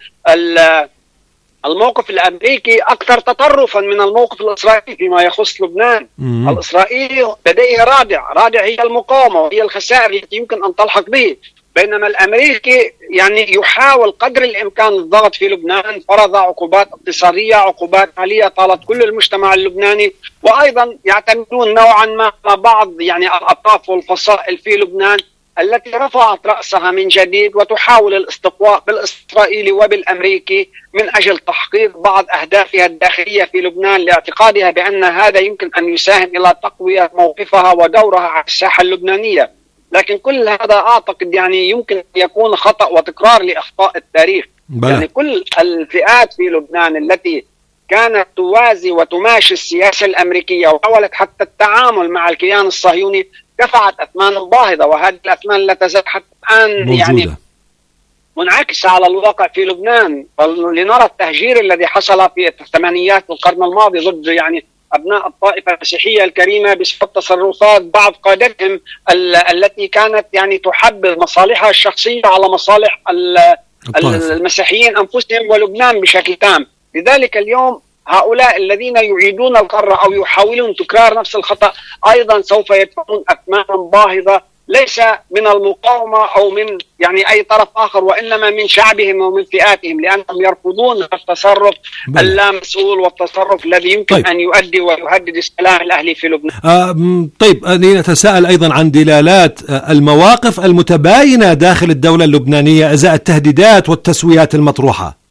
الموقف الأمريكي أكثر تطرفا من الموقف الإسرائيلي فيما يخص لبنان. مم. الإسرائيلي لديه رادع، رادع هي المقاومة وهي الخسائر التي يمكن أن تلحق به، بينما الأمريكي يعني يحاول قدر الإمكان الضغط في لبنان، فرض عقوبات اقتصادية، عقوبات مالية طالت كل المجتمع اللبناني، وأيضا يعتمدون نوعا ما على بعض يعني الأطراف والفصائل في لبنان التي رفعت رأسها من جديد وتحاول الاستقواء بالإسرائيلي وبالأمريكي من أجل تحقيق بعض أهدافها الداخلية في لبنان، لاعتقادها بأن هذا يمكن أن يساهم إلى تقوية موقفها ودورها على الساحة اللبنانية. لكن كل هذا أعتقد يعني يمكن أن يكون خطأ وتكرار لأخطاء التاريخ. بلع. يعني كل الفئات في لبنان التي كانت توازي وتماشي السياسة الأمريكية وحاولت حتى التعامل مع الكيان الصهيوني دفعت أثمانا باهظة، وهذه الأثمان لا تزال حتى الآن موجودة. يعني منعكسة على الواقع في لبنان. لنرى التهجير الذي حصل في الثمانينيات القرن الماضي ضد يعني أبناء الطائفة المسيحية الكريمة بسبب تصرفات بعض قادتهم التي كانت يعني تحبذ مصالحها الشخصية على مصالح المسيحيين أنفسهم ولبنان بشكل تام. لذلك اليوم هؤلاء الذين يعيدون القرة أو يحاولون تكرار نفس الخطأ أيضا سوف يدفعون أثمانا باهظة، ليس من المقاومة أو من يعني أي طرف آخر، وإنما من شعبهم ومن فئاتهم، لأنهم يرفضون التصرف اللامسؤول والتصرف الذي يمكن طيب. أن يؤدي ويهدد السلام الأهلي في لبنان. آه طيب نتساءل أيضا عن دلالات المواقف المتباينة داخل الدولة اللبنانية إزاء التهديدات والتسويات المطروحة.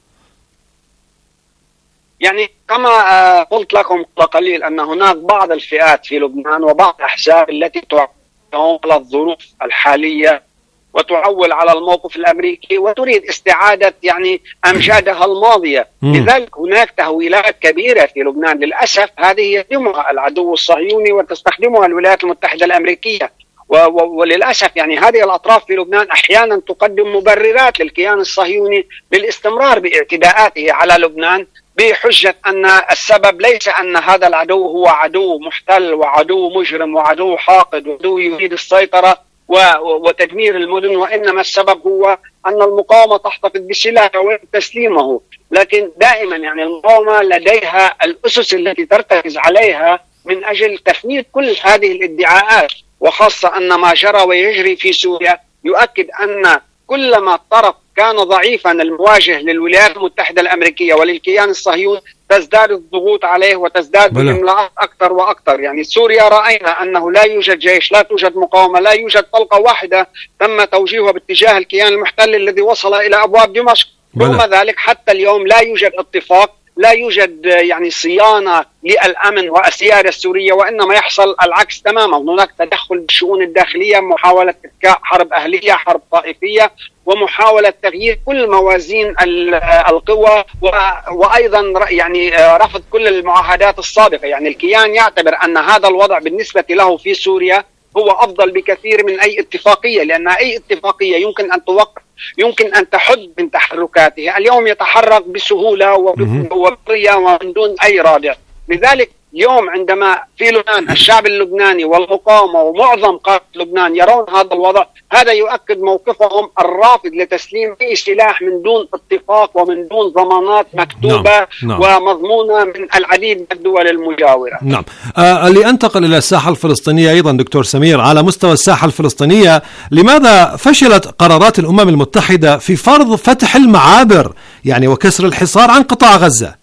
يعني كما قلت لكم قبل قليل أن هناك بعض الفئات في لبنان وبعض الأحزاب التي تعول على الظروف الحالية وتعول على الموقف الأمريكي وتريد استعادة يعني أمجادها الماضية. م. لذلك هناك تهويلات كبيرة في لبنان للأسف هذه يخدمها العدو الصهيوني وتستخدمها الولايات المتحدة الأمريكية، وللأسف يعني هذه الأطراف في لبنان أحيانا تقدم مبررات للكيان الصهيوني للاستمرار باعتداءاته على لبنان بحجة أن السبب ليس أن هذا العدو هو عدو محتل وعدو مجرم وعدو حاقد وعدو يريد السيطرة وتدمير المدن، وإنما السبب هو أن المقاومة تحتفظ بسلاح وتسليمه. لكن دائما يعني المقاومة لديها الأسس التي ترتكز عليها من أجل تفنيد كل هذه الادعاءات، وخاصة أن ما جرى ويجري في سوريا يؤكد أن كلما الطرف كان ضعيفا المواجه للولايات المتحدة الأمريكية وللكيان الصهيوني تزداد الضغوط عليه وتزداد الإملاءات أكثر وأكثر. يعني سوريا رأينا أنه لا يوجد جيش، لا توجد مقاومة، لا يوجد طلقة واحدة تم توجيهها باتجاه الكيان المحتل الذي وصل إلى أبواب دمشق. رغم ذلك حتى اليوم لا يوجد اتفاق، لا يوجد يعني صيانة للأمن والسيادة السورية، وإنما يحصل العكس تماما. هناك تدخل بالشؤون الداخلية، محاولة إذكاء حرب أهلية، حرب طائفية، ومحاولة تغيير كل موازين القوى، وأيضا يعني رفض كل المعاهدات السابقة. يعني الكيان يعتبر أن هذا الوضع بالنسبة له في سوريا هو أفضل بكثير من أي اتفاقية، لأن أي اتفاقية يمكن أن توقع يمكن أن تحد من تحركاته. اليوم يتحرك بسهولة وبرية ومن دون أي رادع. لذلك اليوم عندما في لبنان الشعب اللبناني والمقاومة ومعظم قادة لبنان يرون هذا الوضع، هذا يؤكد موقفهم الرافض لتسليم أي سلاح من دون اتفاق ومن دون ضمانات مكتوبة. نعم. نعم. ومضمونة من العديد من الدول المجاورة. نعم. آه لأنتقل إلى الساحة الفلسطينية أيضا دكتور سمير، على مستوى الساحة الفلسطينية لماذا فشلت قرارات الأمم المتحدة في فرض فتح المعابر يعني وكسر الحصار عن قطاع غزة؟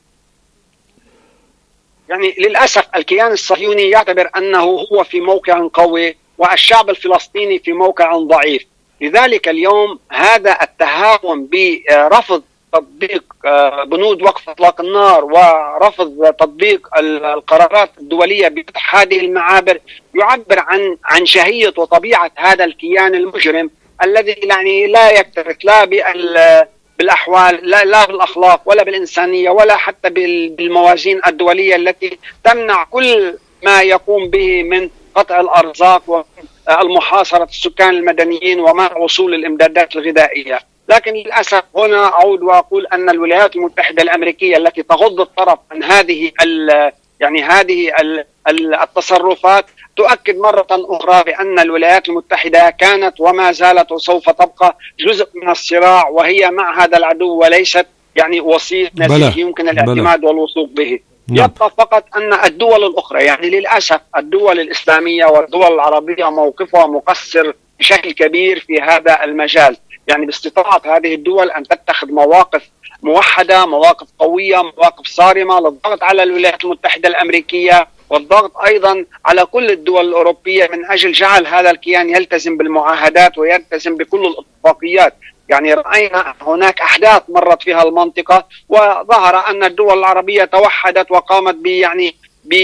يعني للأسف الكيان الصهيوني يعتبر أنه هو في موقع قوي والشعب الفلسطيني في موقع ضعيف. لذلك اليوم هذا التهاون برفض تطبيق بنود وقف إطلاق النار ورفض تطبيق القرارات الدولية بفتح هذه المعابر يعبر عن عن شهية وطبيعة هذا الكيان المجرم الذي يعني لا يكترث لا بال بالأحوال لا, لا بالأخلاق ولا بالإنسانية ولا حتى بالموازين الدولية التي تمنع كل ما يقوم به من قطع الأرزاق والمحاصرة السكان المدنيين ومنع وصول الإمدادات الغذائية. لكن للأسف هنا أعود وأقول أن الولايات المتحدة الأمريكية التي تغض الطرف عن هذه يعني هذه التصرفات تؤكد مرة أخرى بأن الولايات المتحدة كانت وما زالت وسوف تبقى جزء من الصراع، وهي مع هذا العدو وليست يعني وسيط نزيه يمكن الاعتماد بلا. والوثوق به. نعم. يبقى فقط أن الدول الأخرى يعني للأسف الدول الإسلامية والدول العربية موقفها مقصر بشكل كبير في هذا المجال. يعني باستطاعة هذه الدول أن تتخذ مواقف موحدة، مواقف قوية، مواقف صارمة للضغط على الولايات المتحدة الأمريكية والضغط أيضا على كل الدول الأوروبية من أجل جعل هذا الكيان يلتزم بالمعاهدات ويلتزم بكل الاتفاقيات. يعني رأينا هناك أحداث مرت فيها المنطقة وظهر أن الدول العربية توحدت وقامت ب يعني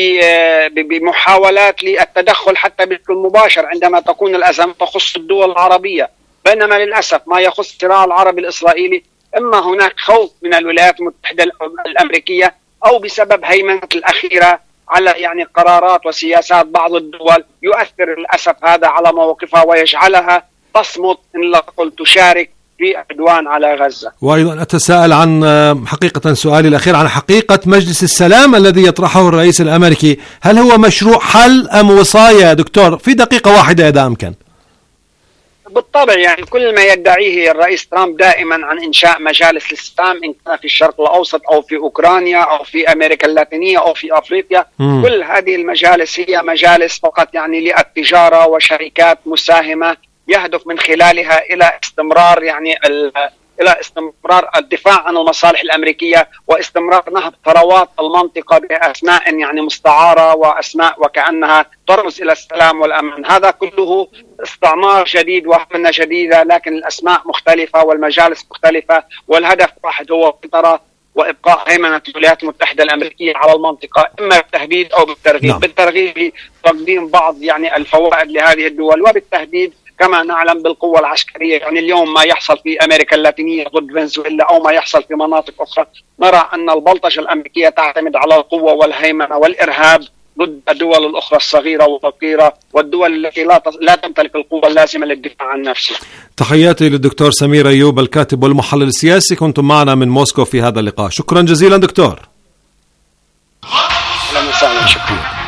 بمحاولات للتدخل حتى بشكل مباشر عندما تكون الأزمة تخص الدول العربية. بينما للأسف ما يخص الصراع العربي الإسرائيلي إما هناك خوف من الولايات المتحدة الأمريكية أو بسبب هيمنة الأخيرة على يعني قرارات وسياسات بعض الدول يؤثر للأسف هذا على مواقفها ويجعلها تصمت إن لا تقل تشارك في عدوان على غزة. وأيضا أتساءل عن حقيقة سؤالي الأخير عن حقيقة مجلس السلام الذي يطرحه الرئيس الأمريكي، هل هو مشروع حل أم وصاية دكتور في دقيقة واحدة إذا أمكن؟ بالطبع يعني كل ما يدعيه الرئيس ترامب دائما عن إنشاء مجالس للسلام إن كان في الشرق الأوسط أو في أوكرانيا أو في أمريكا اللاتينية أو في أفريقيا، م. كل هذه المجالس هي مجالس فقط يعني للتجارة وشركات مساهمة يهدف من خلالها إلى استمرار يعني إلى استمرار الدفاع عن المصالح الأمريكية واستمرار نهب ثروات المنطقة بأسماء يعني مستعارة وأسماء وكأنها ترمز إلى السلام والأمن. هذا كله استعمار جديد وهمنة جديدة، لكن الأسماء مختلفة والمجالس مختلفة والهدف واحد هو السيطرة وإبقاء هيمنة الولايات المتحدة الأمريكية على المنطقة إما بالتهديد أو بالترغيب. نعم. بالترغيب بتقديم بعض يعني الفوائد لهذه الدول، وبالتهديد كما نعلم بالقوة العسكرية. يعني اليوم ما يحصل في أمريكا اللاتينية ضد فنزويلا أو ما يحصل في مناطق أخرى، نرى أن البلطجة الأمريكية تعتمد على القوة والهيمنة والإرهاب ضد الدول الأخرى الصغيرة والفقيرة والدول التي لا لا تمتلك القوة اللازمة للدفاع عن نفسها. تحياتي للدكتور سمير أيوب الكاتب والمحلل السياسي، كنتم معنا من موسكو في هذا اللقاء. شكرا جزيلا دكتور. أهلا وسهلا. شكرا.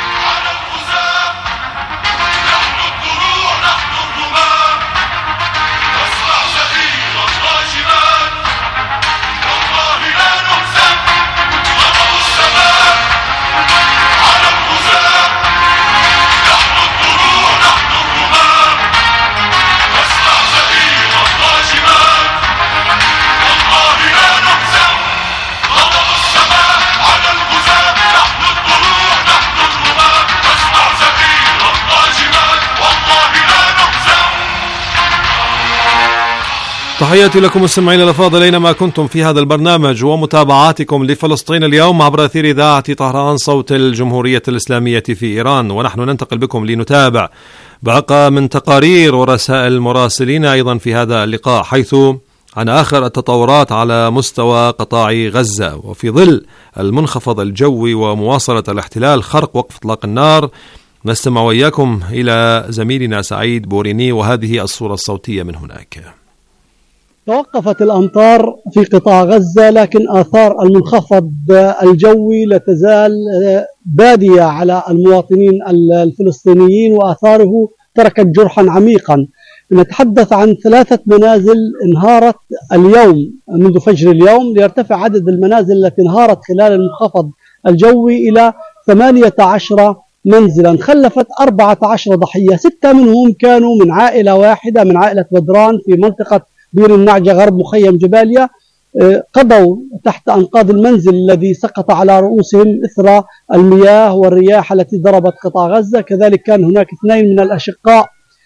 تحياتي لكم مستمعينا الأفاضل أينما كنتم في هذا البرنامج ومتابعاتكم لفلسطين اليوم عبر أثير إذاعة طهران صوت الجمهورية الإسلامية في إيران. ونحن ننتقل بكم لنتابع باقة من تقارير ورسائل مراسلين أيضا في هذا اللقاء، حيث عن آخر التطورات على مستوى قطاع غزة وفي ظل المنخفض الجوي ومواصلة الاحتلال خرق وقف إطلاق النار. نستمع وإياكم إلى زميلنا سعيد بوريني وهذه الصورة الصوتية من هناك. توقفت الأمطار في قطاع غزة، لكن آثار المنخفض الجوي لا تزال بادية على المواطنين الفلسطينيين، وآثاره تركت جرحا عميقا. نتحدث عن ثلاثة منازل انهارت اليوم منذ فجر اليوم، ليرتفع عدد المنازل التي انهارت خلال المنخفض الجوي إلى ثمانية عشر منزلا، خلفت أربعة عشر ضحية، ستة منهم كانوا من عائلة واحدة من عائلة بدران في منطقة بير النعجة غرب مخيم جباليا، قضوا تحت أنقاض المنزل الذي سقط على رؤوسهم إثر المياه والرياح التي ضربت قطاع غزة. كذلك كان هناك اثنين من الأشقاء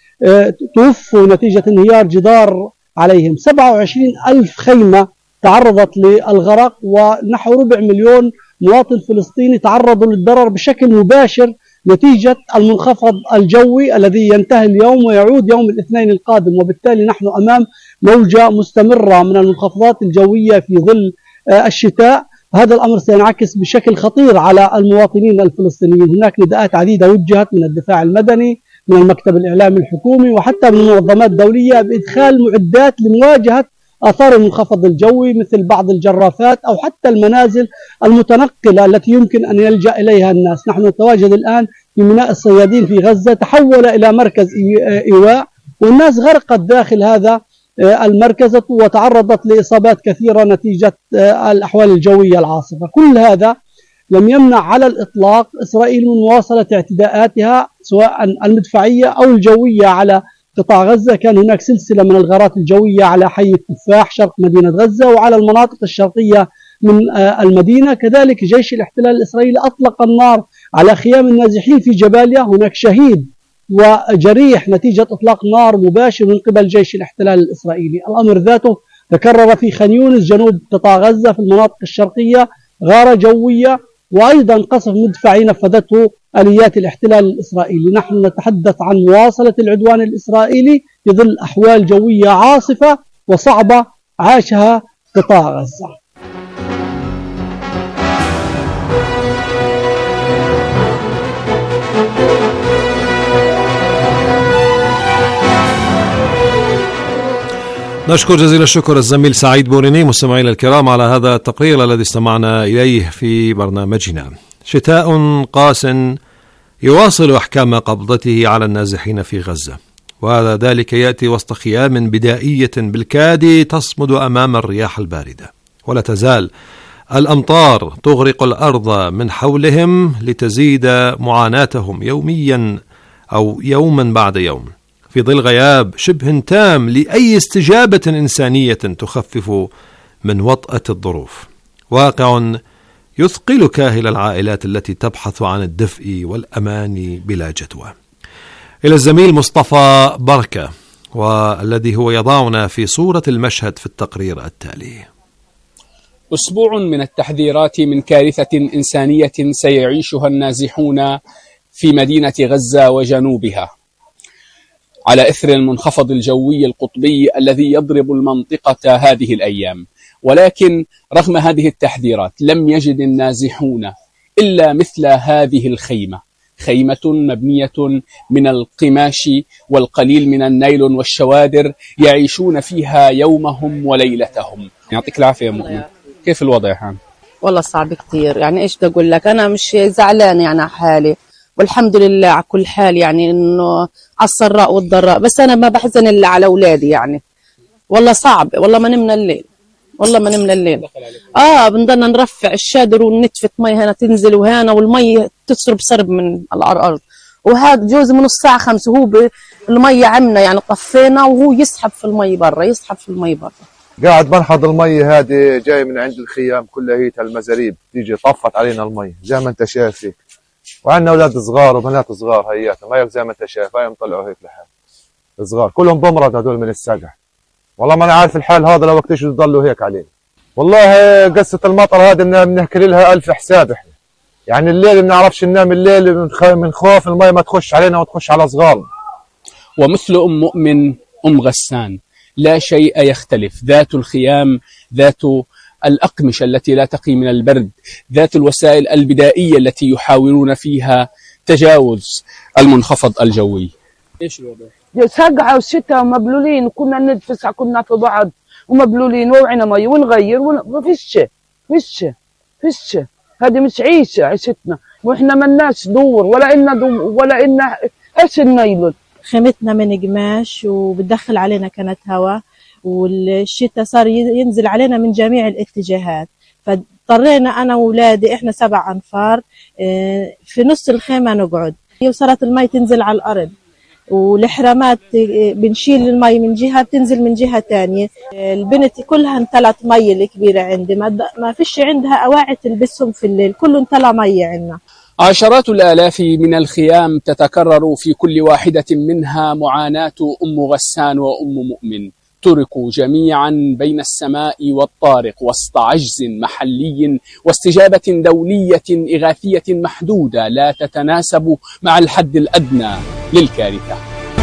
توفوا نتيجة انهيار جدار عليهم. سبعة وعشرين ألف خيمة تعرضت للغرق، ونحو ربع مليون مواطن فلسطيني تعرضوا للضرر بشكل مباشر نتيجة المنخفض الجوي الذي ينتهي اليوم ويعود يوم الاثنين القادم. وبالتالي نحن أمام موجة مستمرة من المنخفضات الجوية في ظل الشتاء. هذا الأمر سينعكس بشكل خطير على المواطنين الفلسطينيين. هناك نداءات عديدة وجهت من الدفاع المدني، من المكتب الإعلامي الحكومي، وحتى من المنظمات الدولية بإدخال معدات لمواجهة آثار المنخفض الجوي، مثل بعض الجرافات أو حتى المنازل المتنقلة التي يمكن أن يلجأ إليها الناس. نحن نتواجد الآن في ميناء الصيادين في غزة، تحول إلى مركز إيواء، والناس غرقت داخل هذا المركز وتعرضت لإصابات كثيرة نتيجة الأحوال الجوية العاصفة. كل هذا لم يمنع على الإطلاق إسرائيل من مواصلة اعتداءاتها سواء المدفعية أو الجوية على قطاع غزة. كان هناك سلسلة من الغارات الجوية على حي التفاح شرق مدينة غزة وعلى المناطق الشرقية من المدينة. كذلك جيش الاحتلال الإسرائيلي أطلق النار على خيام النازحين في جباليا، هناك شهيد وجريح نتيجة إطلاق نار مباشر من قبل جيش الاحتلال الإسرائيلي. الأمر ذاته تكرر في خان يونس جنوب قطاع غزة في المناطق الشرقية، غارة جوية وأيضا قصف مدفعي نفذته آليات الاحتلال الإسرائيلي. نحن نتحدث عن مواصلة العدوان الإسرائيلي في ظل أحوال جوية عاصفة وصعبة عاشها قطاع غزة. نشكر جزيل الشكر الزميل سعيد بوريني. مستمعينا الكرام، على هذا التقرير الذي استمعنا إليه في برنامجنا. شتاء قاس يواصل أحكام قبضته على النازحين في غزة، وهذا ذلك يأتي وسط خيام بدائية بالكاد تصمد أمام الرياح الباردة، ولا تزال الأمطار تغرق الأرض من حولهم لتزيد معاناتهم يوميا أو يوما بعد يوم، في ظل غياب شبه تام لأي استجابة إنسانية تخفف من وطأة الظروف. واقع يثقل كاهل العائلات التي تبحث عن الدفء والأمان بلا جدوى. إلى الزميل مصطفى بركة، والذي هو يضعنا في صورة المشهد في التقرير التالي. أسبوع من التحذيرات من كارثة إنسانية سيعيشها النازحون في مدينة غزة وجنوبها على إثر المنخفض الجوي القطبي الذي يضرب المنطقة هذه الأيام. ولكن رغم هذه التحذيرات لم يجد النازحون إلا مثل هذه الخيمة، خيمة مبنية من القماش والقليل من النايلون والشوادر، يعيشون فيها يومهم وليلتهم. يعطيك العافية يا مؤمن. كيف الوضع هان؟ والله صعب كتير، يعني إيش بدي أقول لك، أنا مش زعلان يعني على حالي، والحمد لله على كل حال، يعني إنه على السراء والضراء، بس أنا ما بحزن إلا على أولادي. يعني والله صعب، والله ما نمنا الليل، والله ما نمنا الليل. آه بنضلنا نرفع الشادر ونتفة مي هنا تنزل وهنا، والمي تسرب سرب من على الأرض. وهذا جوز من الساعة خمسة وهو المي عمنا، يعني طفينا وهو يسحب في المي برا، يسحب في المي برا. قاعد بنحض المي هذه جاي من عند الخيام كلها، هي المزاريب تيجي طفت علينا المي زي ما انت شايف هيك، وعندنا اولاد صغار وبنات صغار هياتهم هيك زي ما انت شايف، هاي مطلعوا هيك لحال صغار كلهم بمرض هذول من السقع. والله ما انا عارف الحال هذا لو وقت ايش يضلوا هيك علينا. والله قصة المطر هذه بنحكي لها ألف حساب احنا، يعني الليل ما بنعرفش ننام الليل من خوف المي ما تخش علينا وتخش على صغارنا. ومثل أم مؤمن أم غسان لا شيء يختلف، ذات الخيام، ذات الأقمشة التي لا تقي من البرد، ذات الوسائل البدائية التي يحاولون فيها تجاوز المنخفض الجوي. ايش الوضع؟ سقعة وشتاء ومبلولين، كنا ندفس كنا في بعض، ومبلولين ووعنا مي ونغير وفيش فيش فيش. هذه مش عيشة عيشتنا، واحنا ملناش دور ولا إلنا دور ولا إلنا ايش النايلون. خيمتنا من قماش وبتدخل علينا كانت هواء، والشتاء صار ينزل علينا من جميع الاتجاهات، فاضطرينا انا واولادي احنا سبع انفار في نص الخيمه نقعد، وصارت المي تنزل على الارض، والحرامات بنشيل المي من جهه بتنزل من جهه ثانيه. البنت كلها انطلت مي الكبيره عندي، ما فيش عندها اواعي تلبسهم في الليل، كله انطلى مي عندنا. عشرات الآلاف من الخيام تتكرر في كل واحدة منها معاناة أم غسان وأم مؤمن، تركوا جميعا بين السماء والطارق وسط عجز محلي واستجابة دولية إغاثية محدودة لا تتناسب مع الحد الأدنى للكارثة.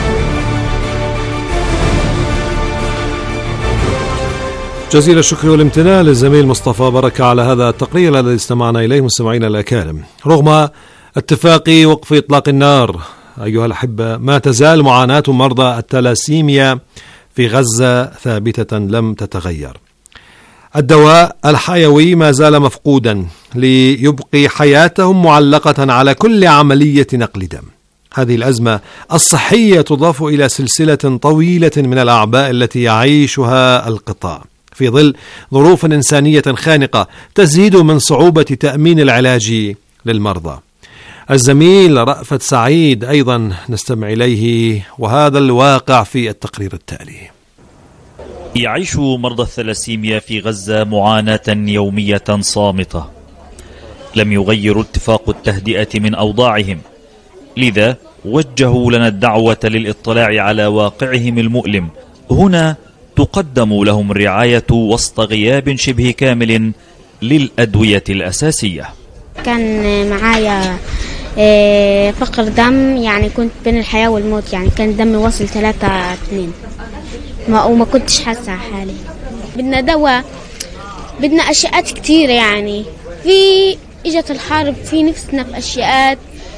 جزيل الشكر والامتنان للزميل مصطفى بركة على هذا التقرير الذي استمعنا إليه مستمعينا الأكارم. رغم اتفاق وقف إطلاق النار أيها الأحبة، ما تزال معاناة مرضى التلاسيميا في غزة ثابتة لم تتغير. الدواء الحيوي ما زال مفقودا ليبقي حياتهم معلقة على كل عملية نقل دم. هذه الأزمة الصحية تضاف إلى سلسلة طويلة من الأعباء التي يعيشها القطاع في ظل ظروف إنسانية خانقة تزيد من صعوبة تأمين العلاج للمرضى. الزميل رأفت سعيد أيضا نستمع إليه، وهذا الواقع في التقرير التالي. يعيش مرضى الثلاسيميا في غزة معاناة يومية صامتة، لم يغير اتفاق التهدئة من أوضاعهم، لذا وجهوا لنا الدعوة للإطلاع على واقعهم المؤلم. هنا تقدم لهم الرعاية وسط غياب شبه كامل للأدوية الأساسية. كان معايا فقر دم، يعني كنت بين الحياة والموت، يعني كان دمي واصل ثلاثة اثنين وما كنتش حاسة على حالي. بدنا دواء، بدنا أشياء كتيرة، يعني في إجت الحرب، في نفسنا في أشياء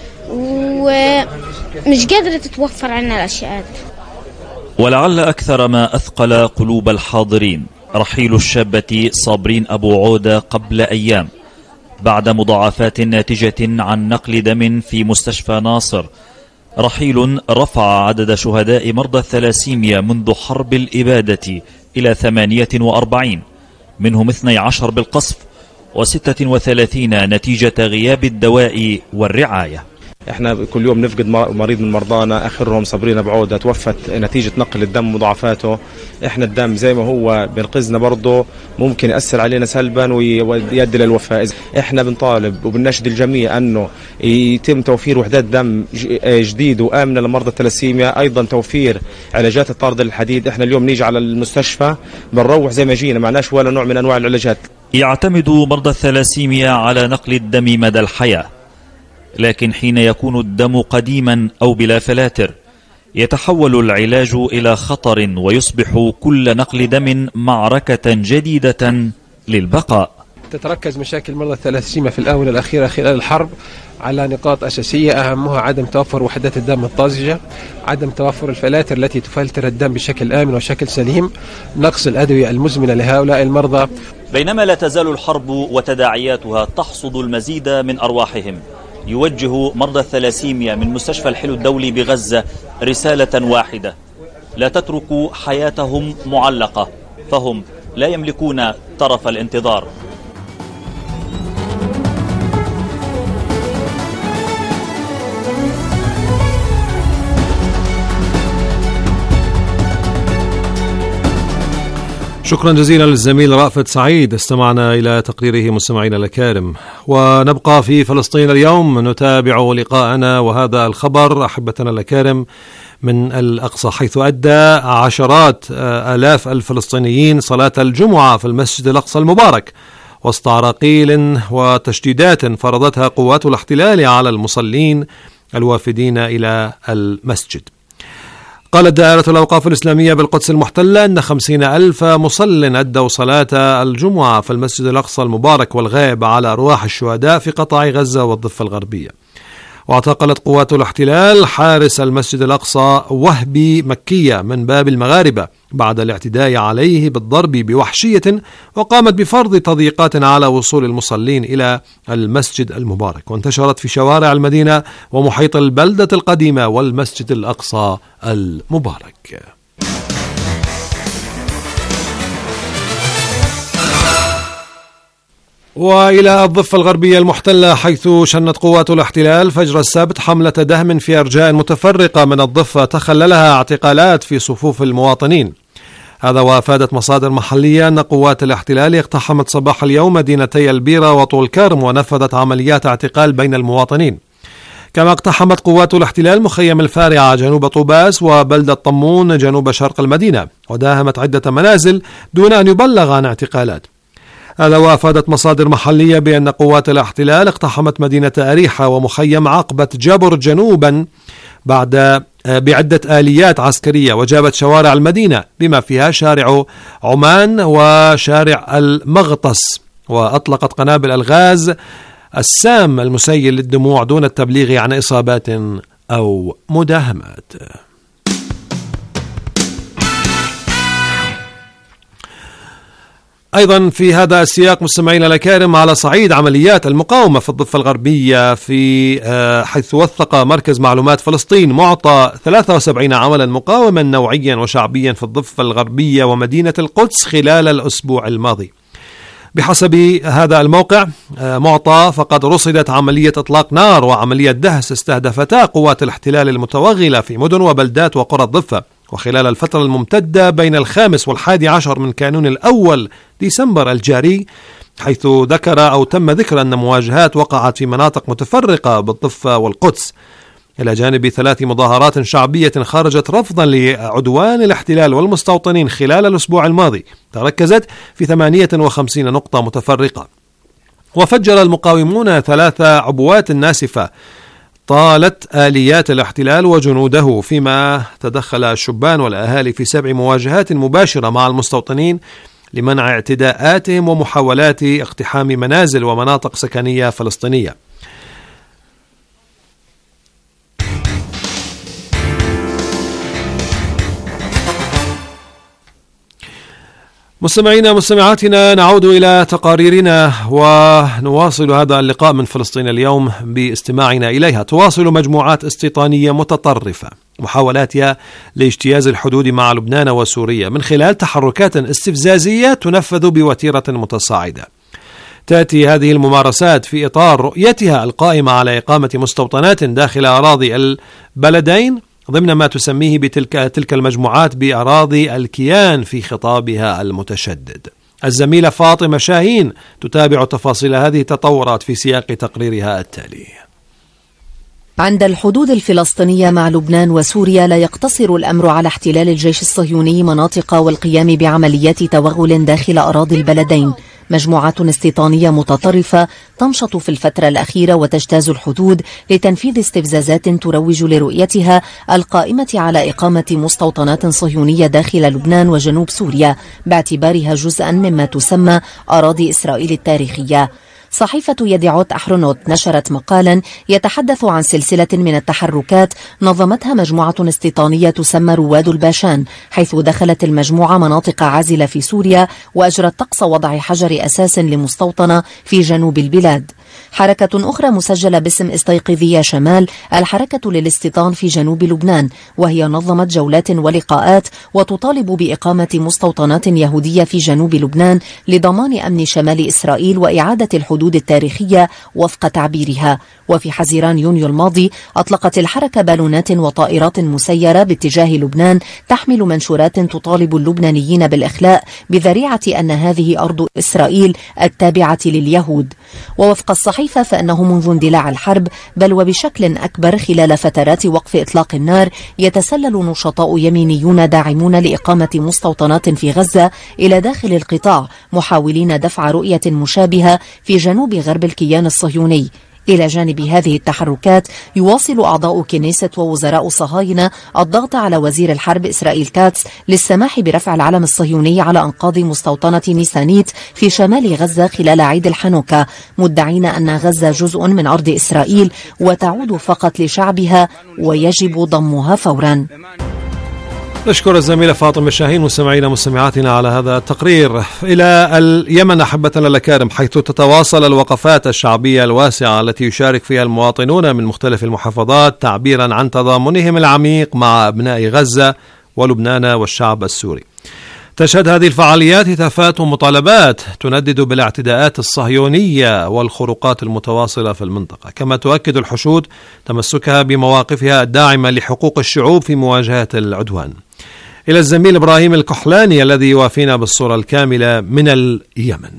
ومش قادرة تتوفر عنا الأشياء. ولعل أكثر ما أثقل قلوب الحاضرين رحيل الشابة صابرين أبو عودة قبل أيام بعد مضاعفات ناتجة عن نقل دم في مستشفى ناصر، رحيل رفع عدد شهداء مرضى الثلاسيميا منذ حرب الإبادة إلى ثمانية وأربعين، منهم اثني عشر بالقصف وستة وثلاثين نتيجة غياب الدواء والرعاية. احنا كل يوم نفقد مريض من مرضانا، اخرهم صابرين بعودة توفت نتيجة نقل الدم ومضاعفاته. احنا الدم زي ما هو بنقذنا برضه ممكن يأثر علينا سلبا ويؤدي للوفاة. احنا بنطالب وبنناشد الجميع انه يتم توفير وحدات دم جديد وآمنة لمرضى الثلاسيميا، ايضا توفير علاجات الطارد الحديد. احنا اليوم نيجي على المستشفى بنروح زي ما جينا، معناش ولا نوع من انواع العلاجات. يعتمد مرضى الثلاسيميا على نقل الدم مدى الحياة، لكن حين يكون الدم قديما أو بلا فلاتر يتحول العلاج إلى خطر، ويصبح كل نقل دم معركة جديدة للبقاء. تتركز مشاكل مرضى الثلاسيميا في الآونة الأخيرة خلال الحرب على نقاط أساسية، أهمها عدم توفر وحدات الدم الطازجة، عدم توفر الفلاتر التي تفلتر الدم بشكل آمن وشكل سليم، نقص الأدوية المزمنة لهؤلاء المرضى. بينما لا تزال الحرب وتداعياتها تحصد المزيد من أرواحهم، يوجه مرضى الثلاسيميا من مستشفى الحلو الدولي بغزة رسالة واحدة: لا تتركوا حياتهم معلقة، فهم لا يملكون طرف الانتظار. شكرا جزيلا للزميل رأفت سعيد، استمعنا إلى تقريره مستمعينا الكرام. ونبقى في فلسطين اليوم، نتابع لقاءنا وهذا الخبر أحبتنا الكرام من الأقصى، حيث أدى عشرات آلاف الفلسطينيين صلاة الجمعة في المسجد الأقصى المبارك وسط عراقيل وتشديدات فرضتها قوات الاحتلال على المصلين الوافدين إلى المسجد. قالت دائرة الأوقاف الإسلامية بالقدس المحتلة أن خمسين ألف مصل أدوا صلاة الجمعة في المسجد الأقصى المبارك والغائب على أرواح الشهداء في قطاع غزة والضفة الغربية. واعتقلت قوات الاحتلال حارس المسجد الأقصى وهبي مكية من باب المغاربة بعد الاعتداء عليه بالضرب بوحشية، وقامت بفرض تضييقات على وصول المصلين إلى المسجد المبارك، وانتشرت في شوارع المدينة ومحيط البلدة القديمة والمسجد الأقصى المبارك. وإلى الضفة الغربية المحتلة، حيث شنت قوات الاحتلال فجر السبت حملة دهم في أرجاء متفرقة من الضفة تخللها اعتقالات في صفوف المواطنين. هذا وافادت مصادر محلية أن قوات الاحتلال اقتحمت صباح اليوم مدينتي البيرة وطول كرم ونفذت عمليات اعتقال بين المواطنين. كما اقتحمت قوات الاحتلال مخيم الفارعة جنوب طوباس وبلدة طمون جنوب شرق المدينة، وداهمت عدة منازل دون أن يبلغ عن اعتقالات. هذا وافادت مصادر محلية بأن قوات الاحتلال اقتحمت مدينة أريحة ومخيم عقبة جبر جنوبا بعد بعدة آليات عسكرية، وجابت شوارع المدينة بما فيها شارع عمان وشارع المغطس، وأطلقت قنابل الغاز السام المسيل للدموع دون التبليغ عن إصابات أو مداهمات. أيضا في هذا السياق مستمعينا الكرام، على صعيد عمليات المقاومة في الضفة الغربية، في حيث وثق مركز معلومات فلسطين معطى ثلاثة وسبعين عملا مقاوما نوعيا وشعبيا في الضفة الغربية ومدينة القدس خلال الأسبوع الماضي. بحسب هذا الموقع معطى، فقد رصدت عملية إطلاق نار وعملية دهس استهدفتا قوات الاحتلال المتوغلة في مدن وبلدات وقرى الضفة، وخلال الفترة الممتدة بين الخامس والحادي عشر من كانون الأول ديسمبر الجاري، حيث ذكر أو تم ذكر أن مواجهات وقعت في مناطق متفرقة بالضفة والقدس، إلى جانب ثلاث مظاهرات شعبية خرجت رفضا لعدوان الاحتلال والمستوطنين خلال الأسبوع الماضي، تركزت في ثمانية وخمسين نقطة متفرقة. وفجر المقاومون ثلاث عبوات ناسفة طالت آليات الاحتلال وجنوده، فيما تدخل الشبان والأهالي في سبع مواجهات مباشرة مع المستوطنين لمنع اعتداءاتهم ومحاولات اقتحام منازل ومناطق سكنية فلسطينية. مستمعينا مستمعاتنا، نعود إلى تقاريرنا ونواصل هذا اللقاء من فلسطين اليوم باستماعنا إليها. تواصل مجموعات استيطانية متطرفة محاولاتها لاجتياز الحدود مع لبنان وسوريا من خلال تحركات استفزازية تنفذ بوتيرة متصاعدة. تأتي هذه الممارسات في إطار رؤيتها القائمة على إقامة مستوطنات داخل أراضي البلدين ضمن ما تسميه بتلك تلك المجموعات بأراضي الكيان في خطابها المتشدد. الزميلة فاطمة شاهين تتابع تفاصيل هذه التطورات في سياق تقريرها التالي. عند الحدود الفلسطينية مع لبنان وسوريا لا يقتصر الأمر على احتلال الجيش الصهيوني مناطق والقيام بعمليات توغل داخل أراضي البلدين. مجموعات استيطانية متطرفة تنشط في الفترة الأخيرة وتجتاز الحدود لتنفيذ استفزازات تروج لرؤيتها القائمة على إقامة مستوطنات صهيونية داخل لبنان وجنوب سوريا باعتبارها جزءا مما تسمى أراضي إسرائيل التاريخية. صحيفة يديعوت أحرونوت نشرت مقالا يتحدث عن سلسلة من التحركات نظمتها مجموعة استيطانية تسمى رواد الباشان، حيث دخلت المجموعة مناطق عازلة في سوريا وأجرت طقس وضع حجر أساس لمستوطنة في جنوب البلاد. حركة أخرى مسجلة باسم استيقظية شمال، الحركة للاستيطان في جنوب لبنان، وهي نظمت جولات ولقاءات وتطالب بإقامة مستوطنات يهودية في جنوب لبنان لضمان أمن شمال إسرائيل وإعادة الحدود التاريخية وفق تعبيرها. وفي حزيران يونيو الماضي أطلقت الحركة بالونات وطائرات مسيرة باتجاه لبنان تحمل منشورات تطالب اللبنانيين بالإخلاء بذريعة أن هذه أرض إسرائيل التابعة لليهود. ووفق الصحيفة فإنه منذ اندلاع الحرب بل وبشكل أكبر خلال فترات وقف إطلاق النار يتسلل نشطاء يمينيون داعمون لإقامة مستوطنات في غزة إلى داخل القطاع محاولين دفع رؤية مشابهة في جنوب غرب الكيان الصهيوني، إلى جانب هذه التحركات يواصل أعضاء كنيسة ووزراء صهاينة الضغط على وزير الحرب إسرائيل كاتس للسماح برفع العلم الصهيوني على أنقاض مستوطنة نيسانيت في شمال غزة خلال عيد الحنوكة، مدعين أن غزة جزء من أرض إسرائيل وتعود فقط لشعبها ويجب ضمها فورا. نشكر الزميلة فاطمة شاهين. مستمعينا مستمعاتنا على هذا التقرير. إلى اليمن أحبتنا الأكارم، حيث تتواصل الوقفات الشعبية الواسعة التي يشارك فيها المواطنون من مختلف المحافظات تعبيرا عن تضامنهم العميق مع أبناء غزة ولبنان والشعب السوري. تشهد هذه الفعاليات هتافات ومطالبات تندد بالاعتداءات الصهيونية والخروقات المتواصلة في المنطقة، كما تؤكد الحشود تمسكها بمواقفها الداعمة لحقوق الشعوب في مواجهة العدوان. إلى الزميل إبراهيم الكحلاني الذي يوافينا بالصورة الكاملة من اليمن.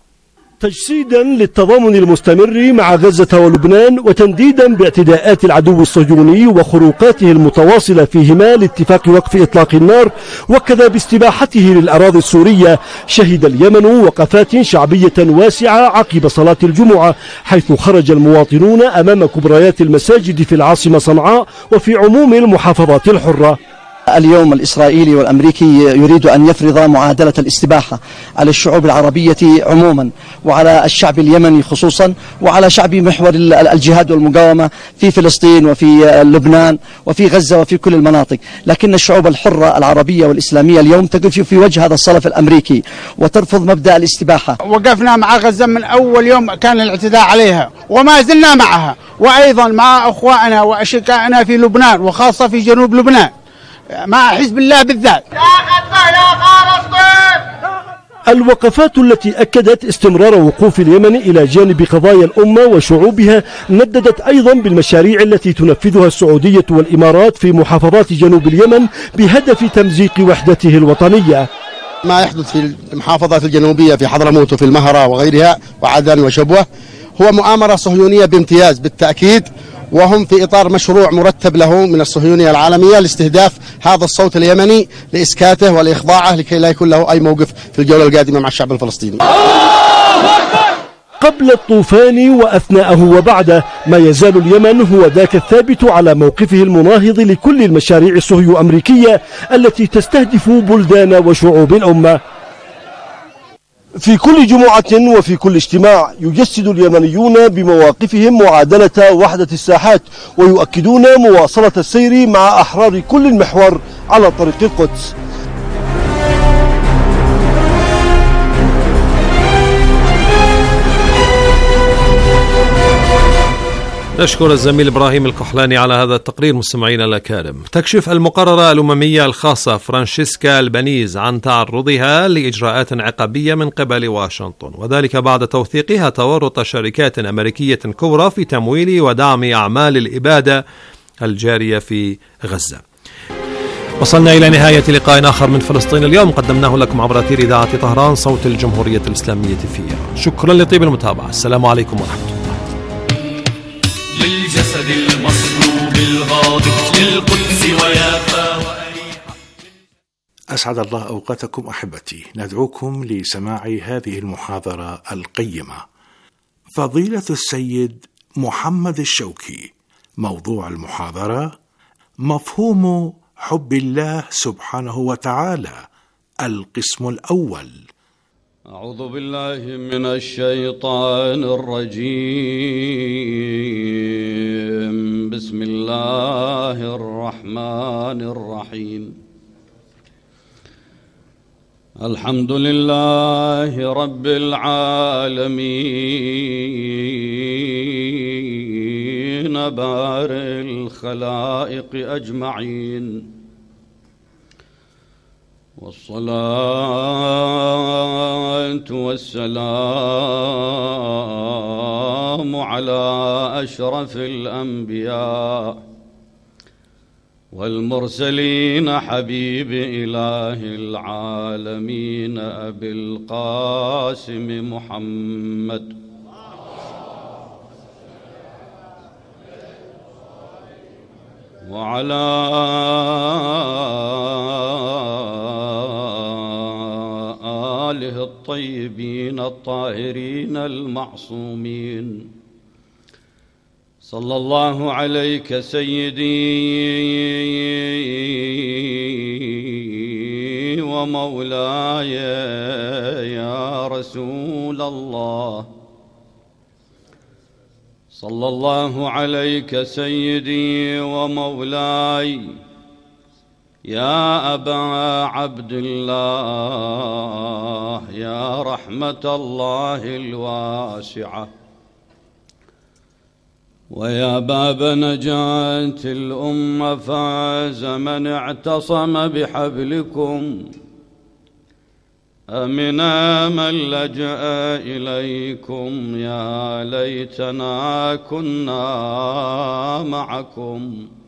تجسيدا للتضامن المستمر مع غزة ولبنان وتنديدا باعتداءات العدو الصهيوني وخروقاته المتواصلة فيهما لاتفاق وقف إطلاق النار وكذا باستباحته للأراضي السورية، شهد اليمن وقفات شعبية واسعة عقب صلاة الجمعة، حيث خرج المواطنون أمام كبريات المساجد في العاصمة صنعاء وفي عموم المحافظات الحرة. اليوم الإسرائيلي والأمريكي يريد أن يفرض معادلة الاستباحة على الشعوب العربية عموما وعلى الشعب اليمني خصوصا وعلى شعب محور الجهاد والمقاومة في فلسطين وفي لبنان وفي غزة وفي كل المناطق، لكن الشعوب الحرة العربية والإسلامية اليوم تقف في وجه هذا الصلف الأمريكي وترفض مبدأ الاستباحة. وقفنا مع غزة من أول يوم كان الاعتداء عليها وما زلنا معها، وأيضا مع أخوائنا وأشقائنا في لبنان وخاصة في جنوب لبنان مع حزب الله بالذات. يا غزة يا فلسطين. الوقفات التي أكدت استمرار وقوف اليمن إلى جانب قضايا الأمة وشعوبها نددت أيضا بالمشاريع التي تنفذها السعودية والإمارات في محافظات جنوب اليمن بهدف تمزيق وحدته الوطنية. ما يحدث في المحافظات الجنوبية في حضرموت وفي المهرة وغيرها وعدن وشبوة هو مؤامرة صهيونية بامتياز بالتأكيد، وهم في إطار مشروع مرتب له من الصهيونية العالمية لاستهداف هذا الصوت اليمني لإسكاته ولإخضاعه لكي لا يكون له أي موقف في الجولة القادمة مع الشعب الفلسطيني. قبل الطوفان وأثناءه وبعده ما يزال اليمن هو ذاك الثابت على موقفه المناهض لكل المشاريع الصهيو أمريكية التي تستهدف بلدان وشعوب الأمة. في كل جمعة وفي كل اجتماع يجسد اليمنيون بمواقفهم معادلة وحدة الساحات ويؤكدون مواصلة السير مع أحرار كل المحور على طريق القدس. نشكر الزميل إبراهيم الكحلاني على هذا التقرير. مستمعينا الأكارم، تكشف المقررة الأممية الخاصة فرانشيسكا البنيز عن تعرضها لإجراءات عقابية من قبل واشنطن، وذلك بعد توثيقها تورط شركات أمريكية كبرى في تمويل ودعم أعمال الإبادة الجارية في غزة. وصلنا إلى نهاية لقاء آخر من فلسطين اليوم، قدمناه لكم عبر أثير إذاعة طهران صوت الجمهورية الإسلامية في إيران. شكرا لطيب المتابعة. السلام عليكم ورحمة الله. للجسد المصلوب الغاضب للقدس ويافا وأريحا. أسعد الله أوقاتكم أحبتي. ندعوكم لسماع هذه المحاضرة القيمة. فضيلة السيد محمد الشوكي. موضوع المحاضرة: مفهوم حب الله سبحانه وتعالى، القسم الأول. أعوذ بالله من الشيطان الرجيم. بسم الله الرحمن الرحيم. الحمد لله رب العالمين بارئ الخلائق أجمعين، والصلاة والسلام على أشرف الأنبياء والمرسلين حبيب إله العالمين أبي القاسم محمد وعلى آله الطيبين الطاهرين المعصومين صلى الله عليك سيدي ومولاي يا رسول الله. صلى الله عليك سيدي ومولاي يا أبا عبد الله يا رحمة الله الواسعة ويا باب نجاة الأمة. فاز من اعتصم بحبلكم أمنا من لجأ إليكم. يا ليتنا كنا معكم